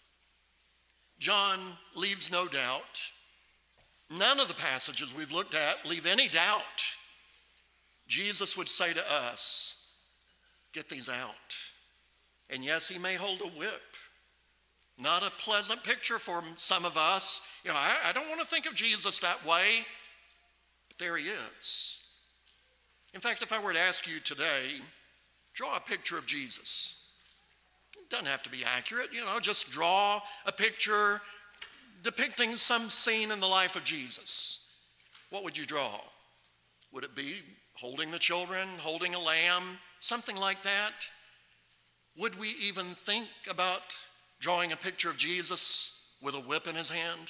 John leaves no doubt. None of the passages we've looked at leave any doubt. Jesus would say to us, get these out. And yes, he may hold a whip. Not a pleasant picture for some of us. You know, I don't want to think of Jesus that way, but there he is. In fact, if I were to ask you today, draw a picture of Jesus. It doesn't have to be accurate, you know, just draw a picture depicting some scene in the life of Jesus. What would you draw? Would it be holding the children, holding a lamb, something like that? Would we even think about drawing a picture of Jesus with a whip in his hand?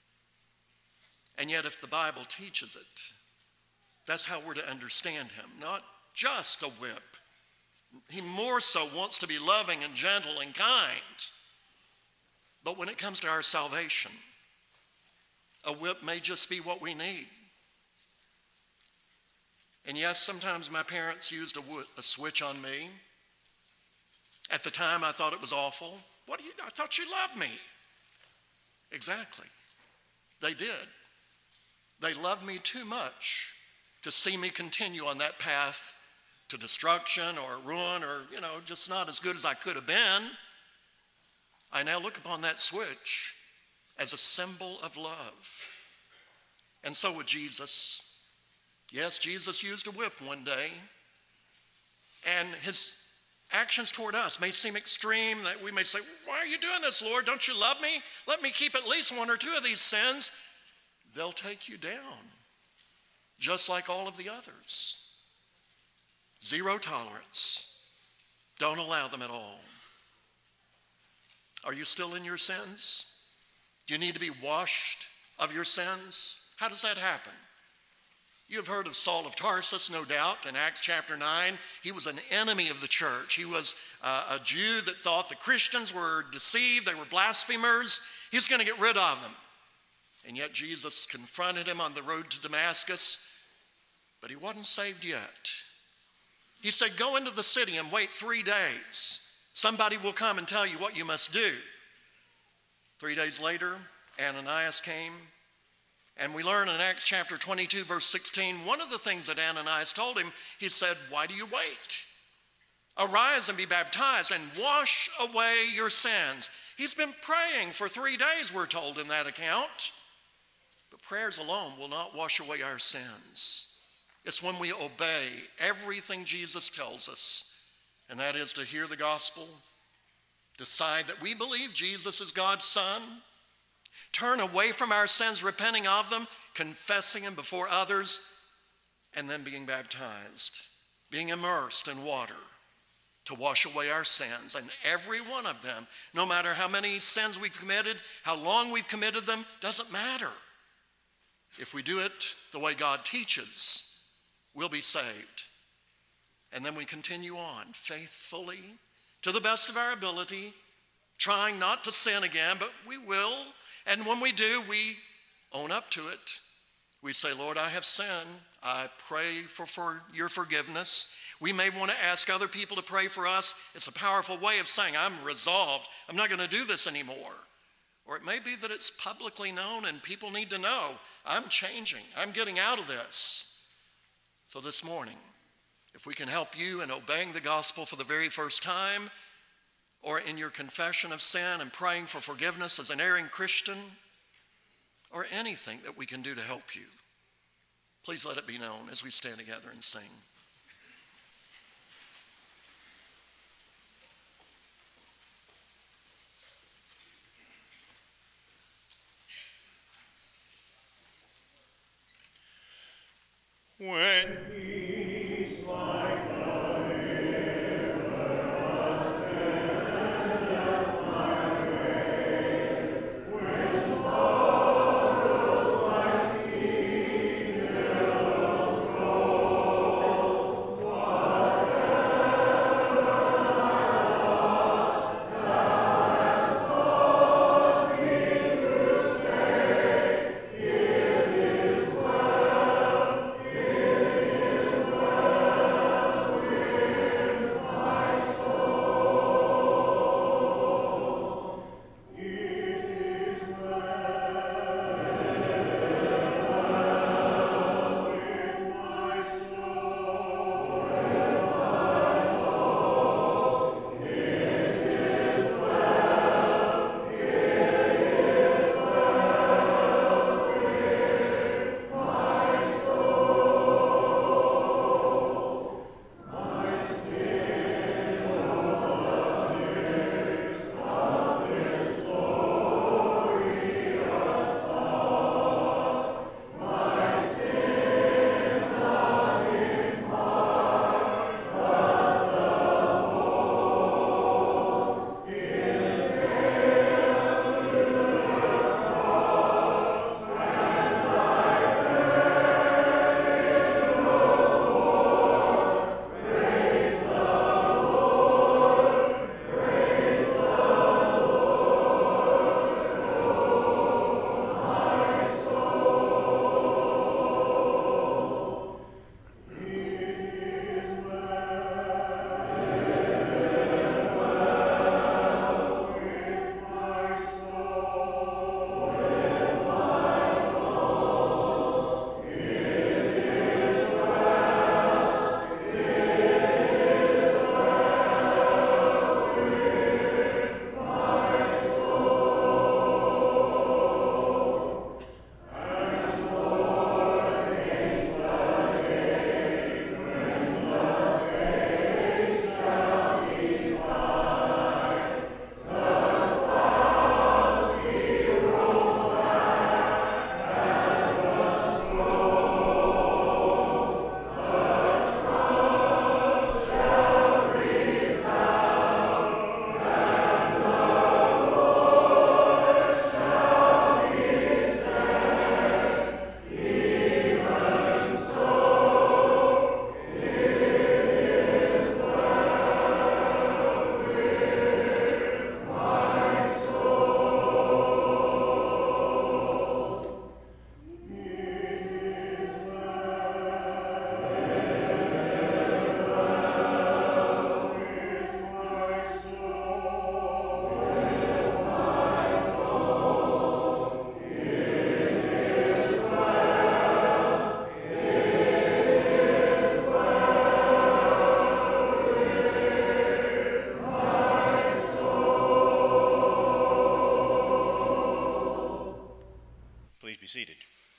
And yet, if the Bible teaches it, that's how we're to understand him, not just a whip. He more so wants to be loving and gentle and kind. But when it comes to our salvation, a whip may just be what we need. And yes, sometimes my parents used a switch on me. At the time, I thought it was awful. I thought you loved me. Exactly. They did. They loved me too much to see me continue on that path to destruction or ruin or, just not as good as I could have been, I now look upon that switch as a symbol of love. And so with Jesus. Yes, Jesus used a whip one day, and his actions toward us may seem extreme, that we may say, why are you doing this, Lord? Don't you love me? Let me keep at least one or two of these sins. They'll take you down, just like all of the others. Zero tolerance. Don't allow them at all. Are you still in your sins? Do you need to be washed of your sins? How does that happen? You have heard of Saul of Tarsus, no doubt, in Acts chapter 9. He was an enemy of the church. He was a Jew that thought the Christians were deceived, they were blasphemers. He was going to get rid of them. And yet Jesus confronted him on the road to Damascus, but he wasn't saved yet. He said, go into the city and wait 3 days. Somebody will come and tell you what you must do. 3 days later, Ananias came. And we learn in Acts chapter 22, verse 16, one of the things that Ananias told him, he said, why do you wait? Arise and be baptized and wash away your sins. He's been praying for 3 days, we're told in that account. But prayers alone will not wash away our sins. It's when we obey everything Jesus tells us, and that is to hear the gospel, decide that we believe Jesus is God's Son, turn away from our sins, repenting of them, confessing them before others, and then being baptized, being immersed in water to wash away our sins. And every one of them, no matter how many sins we've committed, how long we've committed them, doesn't matter. If we do it the way God teaches, we'll be saved. And then we continue on faithfully, to the best of our ability, trying not to sin again, but we will. And when we do, we own up to it. We say, Lord, I have sinned. I pray for your forgiveness. We may want to ask other people to pray for us. It's a powerful way of saying, I'm resolved. I'm not going to do this anymore. Or it may be that it's publicly known and people need to know, I'm changing. I'm getting out of this. So this morning, if we can help you in obeying the gospel for the very first time, or in your confession of sin and praying for forgiveness as an erring Christian, or anything that we can do to help you, please let it be known as we stand together and sing. When Please be seated.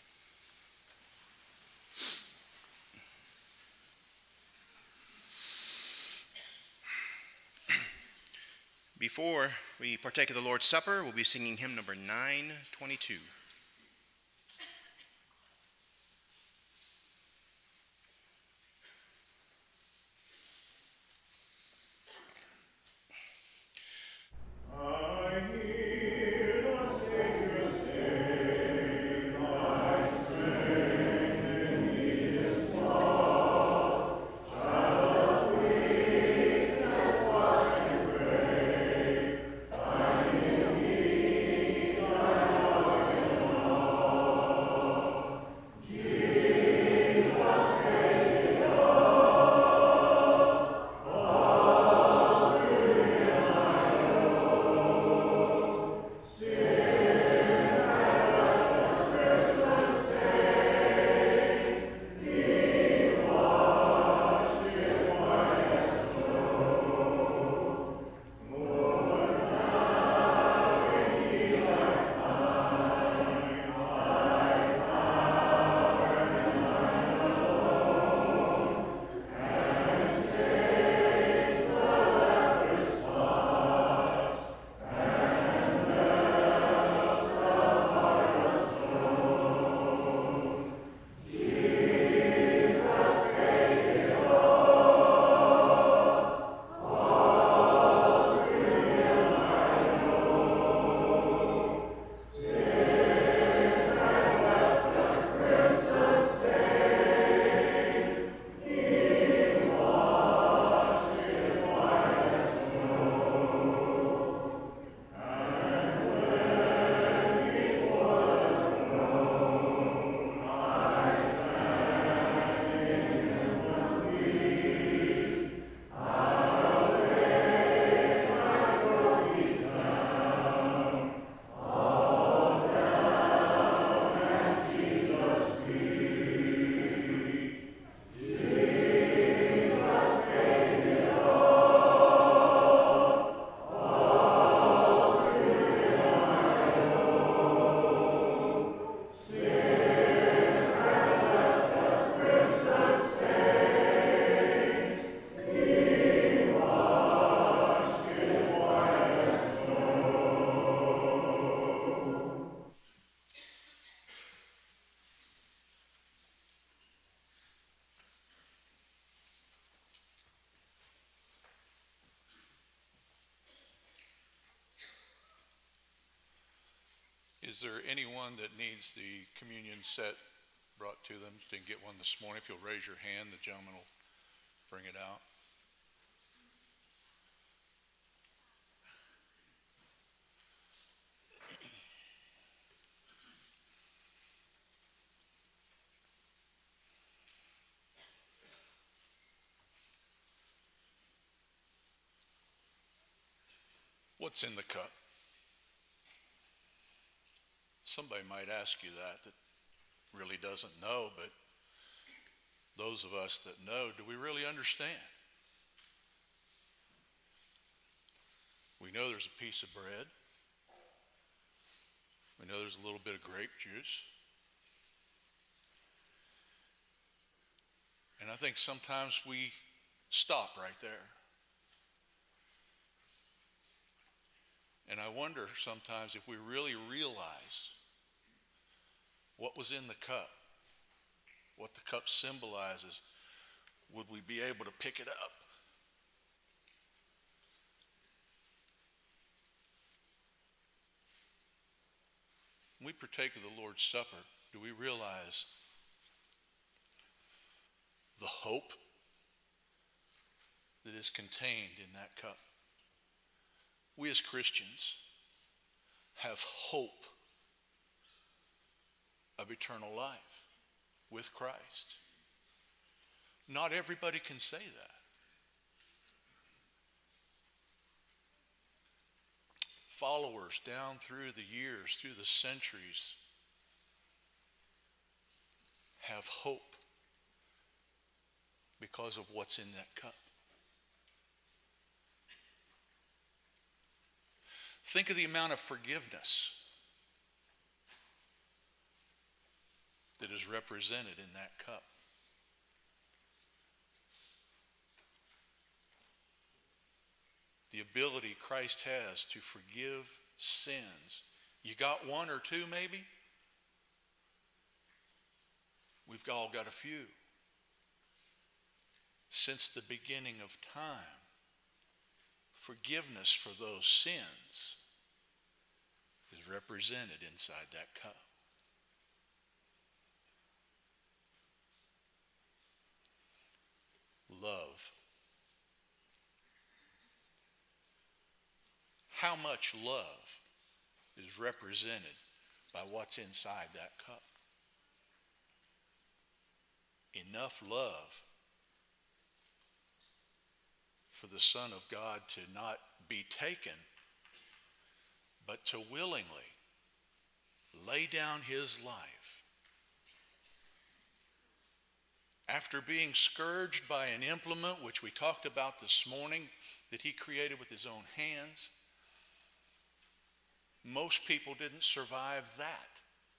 Before we partake of the Lord's Supper, we'll be singing hymn number 922. Is there anyone that needs the communion set brought to them? Didn't get one this morning. If you'll raise your hand, the gentleman will bring it out. What's in the cup? Somebody might ask you that really doesn't know, but those of us that know, do we really understand? We know there's a piece of bread. We know there's a little bit of grape juice. And I think sometimes we stop right there. And I wonder sometimes if we really realized what was in the cup, what the cup symbolizes, would we be able to pick it up? When we partake of the Lord's Supper, do we realize the hope that is contained in that cup? We as Christians have hope of eternal life with Christ. Not everybody can say that. Followers down through the years, through the centuries, have hope because of what's in that cup. Think of the amount of forgiveness that is represented in that cup. The ability Christ has to forgive sins. You got one or two maybe? We've all got a few. Since the beginning of time, forgiveness for those sins is represented inside that cup. Love. How much love is represented by what's inside that cup? Enough love for the Son of God to not be taken, but to willingly lay down his life. After being scourged by an implement, which we talked about this morning, that he created with his own hands, most people didn't survive that.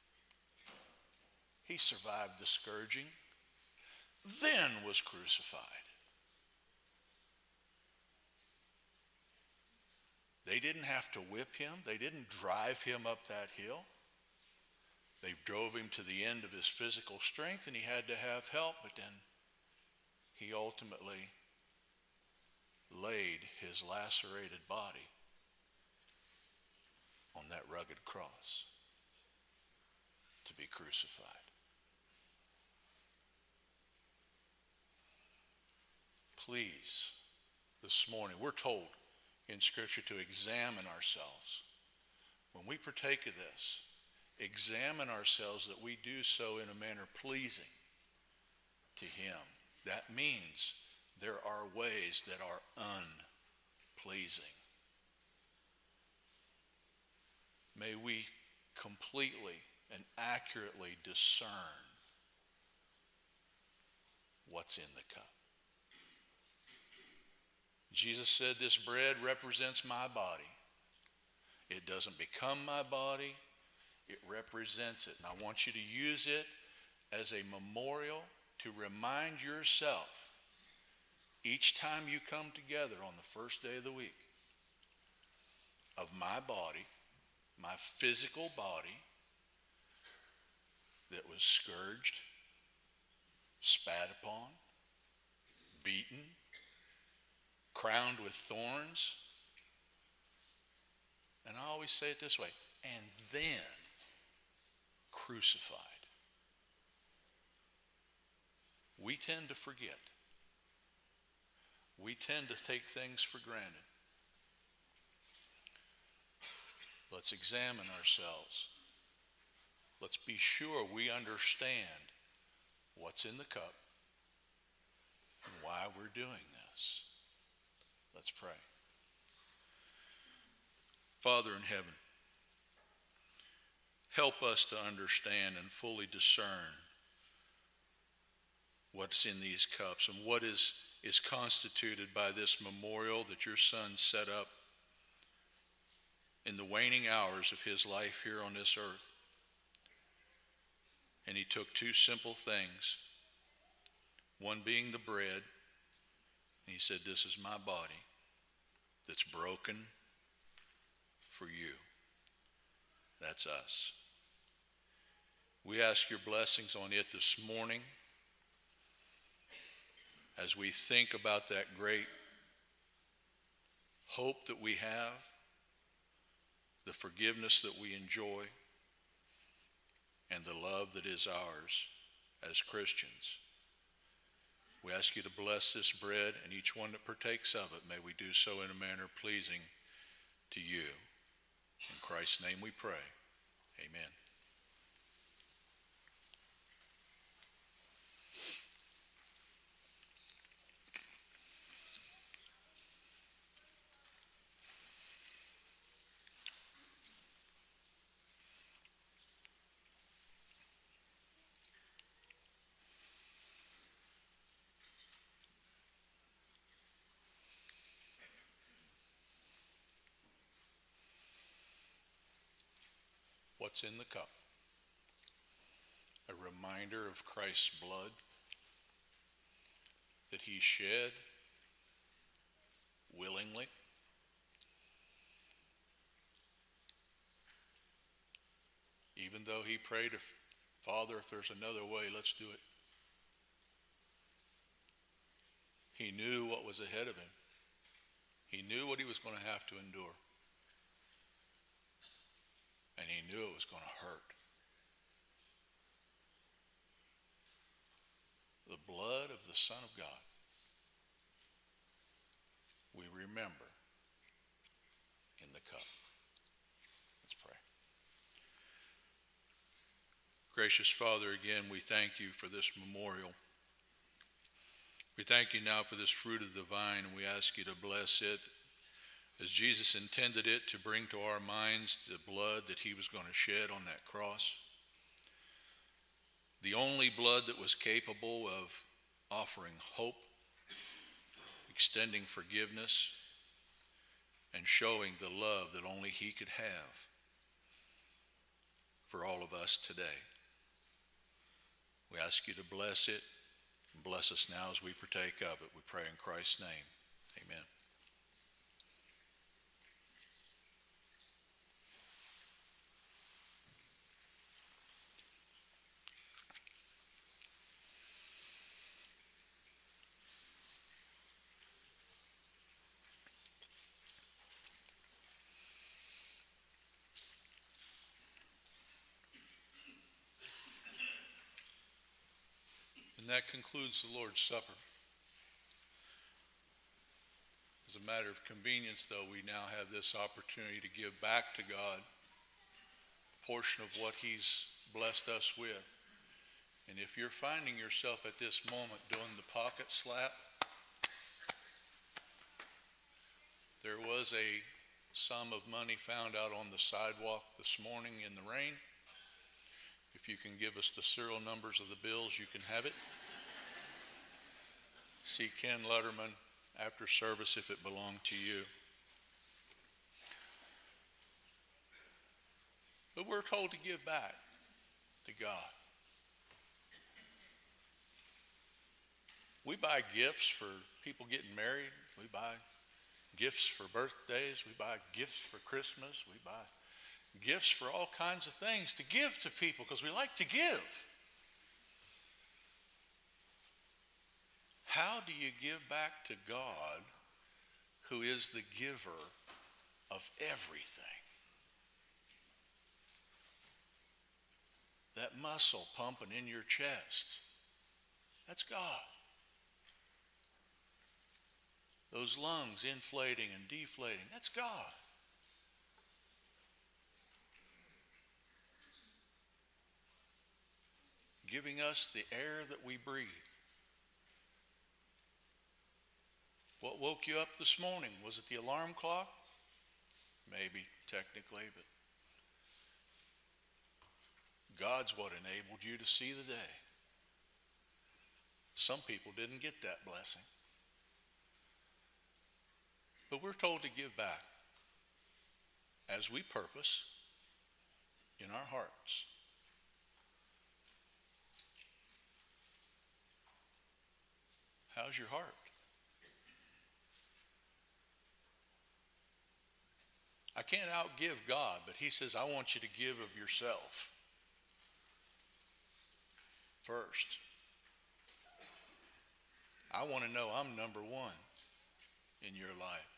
He survived the scourging, then was crucified. They didn't have to whip him. They didn't drive him up that hill. They drove him to the end of his physical strength, and he had to have help, but then he ultimately laid his lacerated body on that rugged cross to be crucified. Please, this morning, we're told in Scripture to examine ourselves. When we partake of this, examine ourselves that we do so in a manner pleasing to him. That means there are ways that are unpleasing. May we completely and accurately discern what's in the cup. Jesus said, this bread represents my body. It doesn't become my body. It represents it. And I want you to use it as a memorial to remind yourself each time you come together on the first day of the week of my body, my physical body that was scourged, spat upon, beaten, crowned with thorns. And I always say it this way, and then crucified. We tend to forget. We tend to take things for granted. Let's examine ourselves. Let's be sure we understand what's in the cup and why we're doing this. Let's pray. Father in heaven, help us to understand and fully discern what's in these cups and what is constituted by this memorial that your Son set up in the waning hours of his life here on this earth. And he took two simple things, one being the bread, and he said, this is my body that's broken for you. That's us. We ask your blessings on it this morning as we think about that great hope that we have, the forgiveness that we enjoy, and the love that is ours as Christians. We ask you to bless this bread and each one that partakes of it. May we do so in a manner pleasing to you. In Christ's name we pray. Amen. What's in the cup? a reminder of Christ's blood that he shed willingly. Even though he prayed, Father, if there's another way, let's do it. He knew what was ahead of him. He knew what he was going to have to endure. And he knew it was going to hurt. The blood of the Son of God, we remember in the cup. Let's pray. Gracious Father, again, we thank you for this memorial. We thank you now for this fruit of the vine, and we ask you to bless it as Jesus intended it to bring to our minds the blood that he was going to shed on that cross. The only blood that was capable of offering hope, extending forgiveness, and showing the love that only he could have for all of us today. We ask you to bless it. Bless us now as we partake of it. We pray in Christ's name. Amen. And that concludes the Lord's Supper. As a matter of convenience, though, we now have this opportunity to give back to God a portion of what he's blessed us with. And if you're finding yourself at this moment doing the pocket slap, there was a sum of money found out on the sidewalk this morning in the rain. If you can give us the serial numbers of the bills, you can have it. See Ken Lutterman after service if it belonged to you. But we're told to give back to God. We buy gifts for people getting married. We buy gifts for birthdays. We buy gifts for Christmas. We buy gifts for all kinds of things to give to people because we like to give. How do you give back to God, who is the giver of everything? That muscle pumping in your chest, that's God. Those lungs inflating and deflating, that's God. Giving us the air that we breathe. What woke you up this morning? Was it the alarm clock? Maybe, technically, but God's what enabled you to see the day. Some people didn't get that blessing. But we're told to give back as we purpose in our hearts. How's your heart? I can't outgive God, but he says, I want you to give of yourself first. I want to know I'm number one in your life.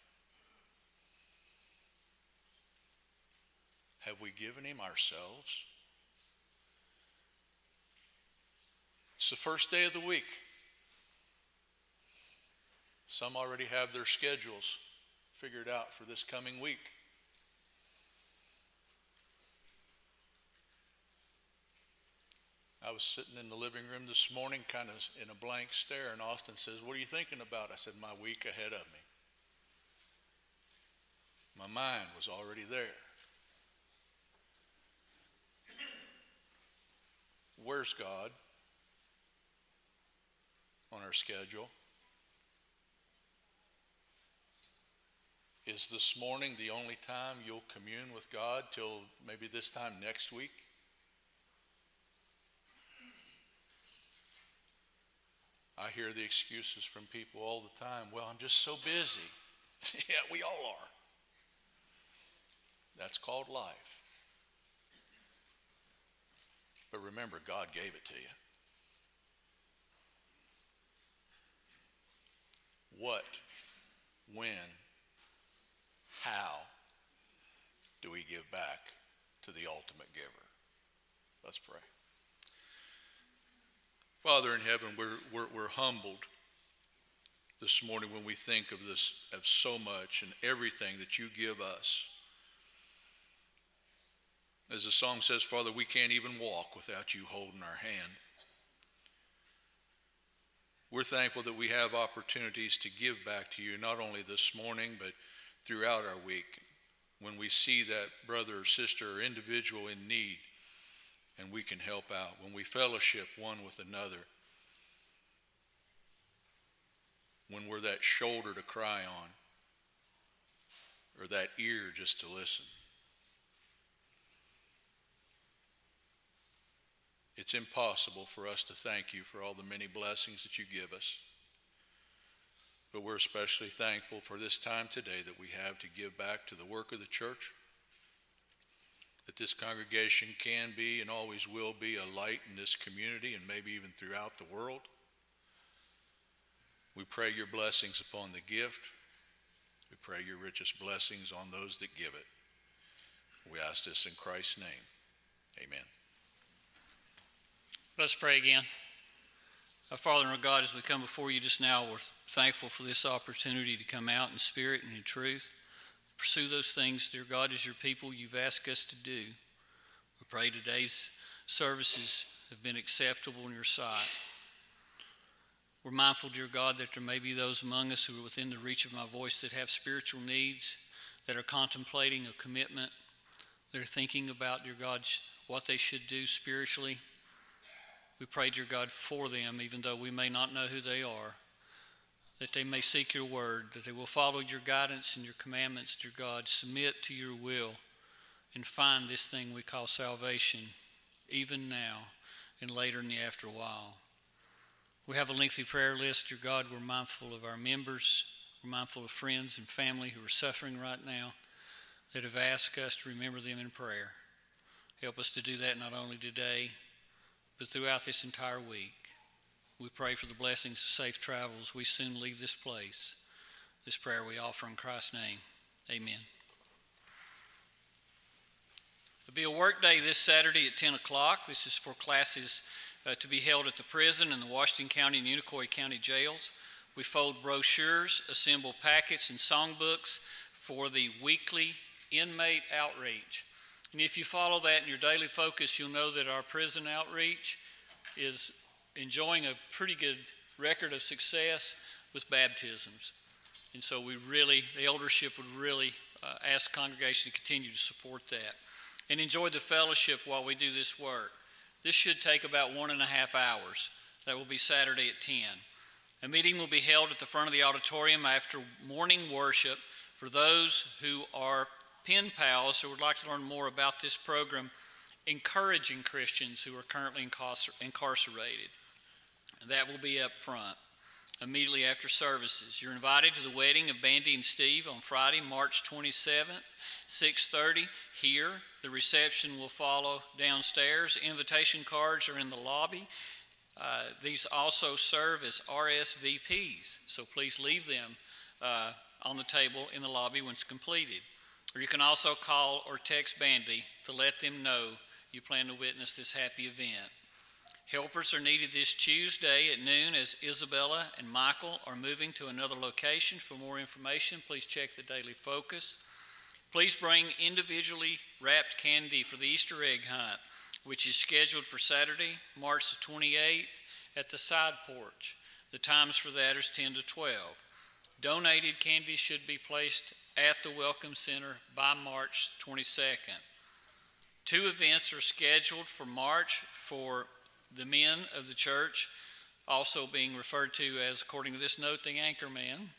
Have we given him ourselves? It's the first day of the week. Some already have their schedules figured out for this coming week. I was sitting in the living room this morning, kind of in a blank stare, and Austin says, "What are you thinking about?" I said, "My week ahead of me." My mind was already there. Where's God on our schedule? Is this morning the only time you'll commune with God till maybe this time next week? I hear the excuses from people all the time. Well, I'm just so busy. Yeah, we all are. That's called life. But remember, God gave it to you. What, when, how do we give back to the ultimate giver? Let's pray. Father in heaven, we're humbled this morning when we think of this, of so much and everything that you give us. As the song says, Father, we can't even walk without you holding our hand. We're thankful that we have opportunities to give back to you, not only this morning, but throughout our week, when we see that brother or sister or individual in need, and we can help out, when we fellowship one with another, when we're that shoulder to cry on, or that ear just to listen. It's impossible for us to thank you for all the many blessings that you give us. But we're especially thankful for this time today that we have to give back to the work of the church, that this congregation can be and always will be a light in this community and maybe even throughout the world. We pray your blessings upon the gift. We pray your richest blessings on those that give it. We ask this in Christ's name. Amen. Let's pray again. Our Father and our God, as we come before you just now, we're thankful for this opportunity to come out in spirit and in truth, pursue those things, dear God, as your people you've asked us to do. We pray today's services have been acceptable in your sight. We're mindful, dear God, that there may be those among us who are within the reach of my voice that have spiritual needs, that are contemplating a commitment, that are thinking about, dear God, what they should do spiritually. We pray, dear God, for them, even though we may not know who they are, that they may seek your word, that they will follow your guidance and your commandments, dear God, submit to your will, and find this thing we call salvation, even now and later in the after while. We have a lengthy prayer list, dear God. We're mindful of our members. We're mindful of friends and family who are suffering right now that have asked us to remember them in prayer. Help us to do that not only today, but throughout this entire week. We pray for the blessings of safe travel as we soon leave this place. This prayer we offer in Christ's name. Amen. There'll be a work day this Saturday at 10 o'clock. This is for classes to be held at the prison and the Washington County and Unicoi County jails. We fold brochures, assemble packets and songbooks for the weekly inmate outreach. And if you follow that in your daily focus, you'll know that our prison outreach is enjoying a pretty good record of success with baptisms. And so the eldership would really ask the congregation to continue to support that. And enjoy the fellowship while we do this work. This should take about 1.5 hours. That will be Saturday at 10. A meeting will be held at the front of the auditorium after morning worship for those who are pen pals who would like to learn more about this program, encouraging Christians who are currently incarcerated. That will be up front immediately after services. You're invited to the wedding of Bandy and Steve on Friday, March 27th, 6:30 here. The reception will follow downstairs. Invitation cards are in the lobby. These also serve as RSVPs, so please leave them on the table in the lobby when it's completed. Or you can also call or text Bandy to let them know you plan to witness this happy event. Helpers are needed this Tuesday at noon as Isabella and Michael are moving to another location. For more information, please check the Daily Focus. Please bring individually wrapped candy for the Easter egg hunt, which is scheduled for Saturday, March the 28th at the side porch. The times for that is 10 to 12. Donated candy should be placed at the Welcome Center by March 22nd. 2 events are scheduled for March for the men of the church, also being referred to as, according to this note, the anchor man.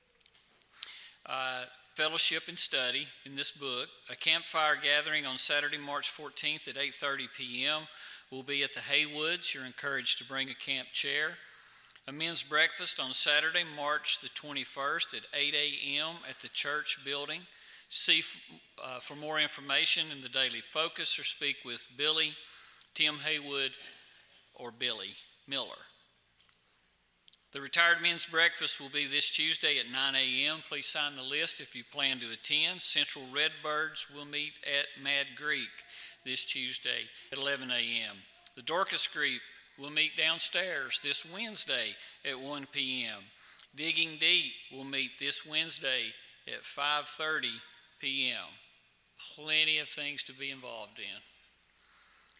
Fellowship and study in this book. A campfire gathering on Saturday, March 14th at 8:30 p.m. will be at the Haywoods. You're encouraged to bring a camp chair. A men's breakfast on Saturday, March the 21st at 8 a.m. at the church building. See for more information in the Daily Focus or speak with Billy, Tim Haywood, or Billy Miller. The retired men's breakfast will be this Tuesday at 9 a.m. Please sign the list if you plan to attend. Central Redbirds will meet at Mad Greek this Tuesday at 11 a.m. The Dorcas group will meet downstairs this Wednesday at 1 p.m. Digging Deep will meet this Wednesday at 5:30 p.m. Plenty of things to be involved in.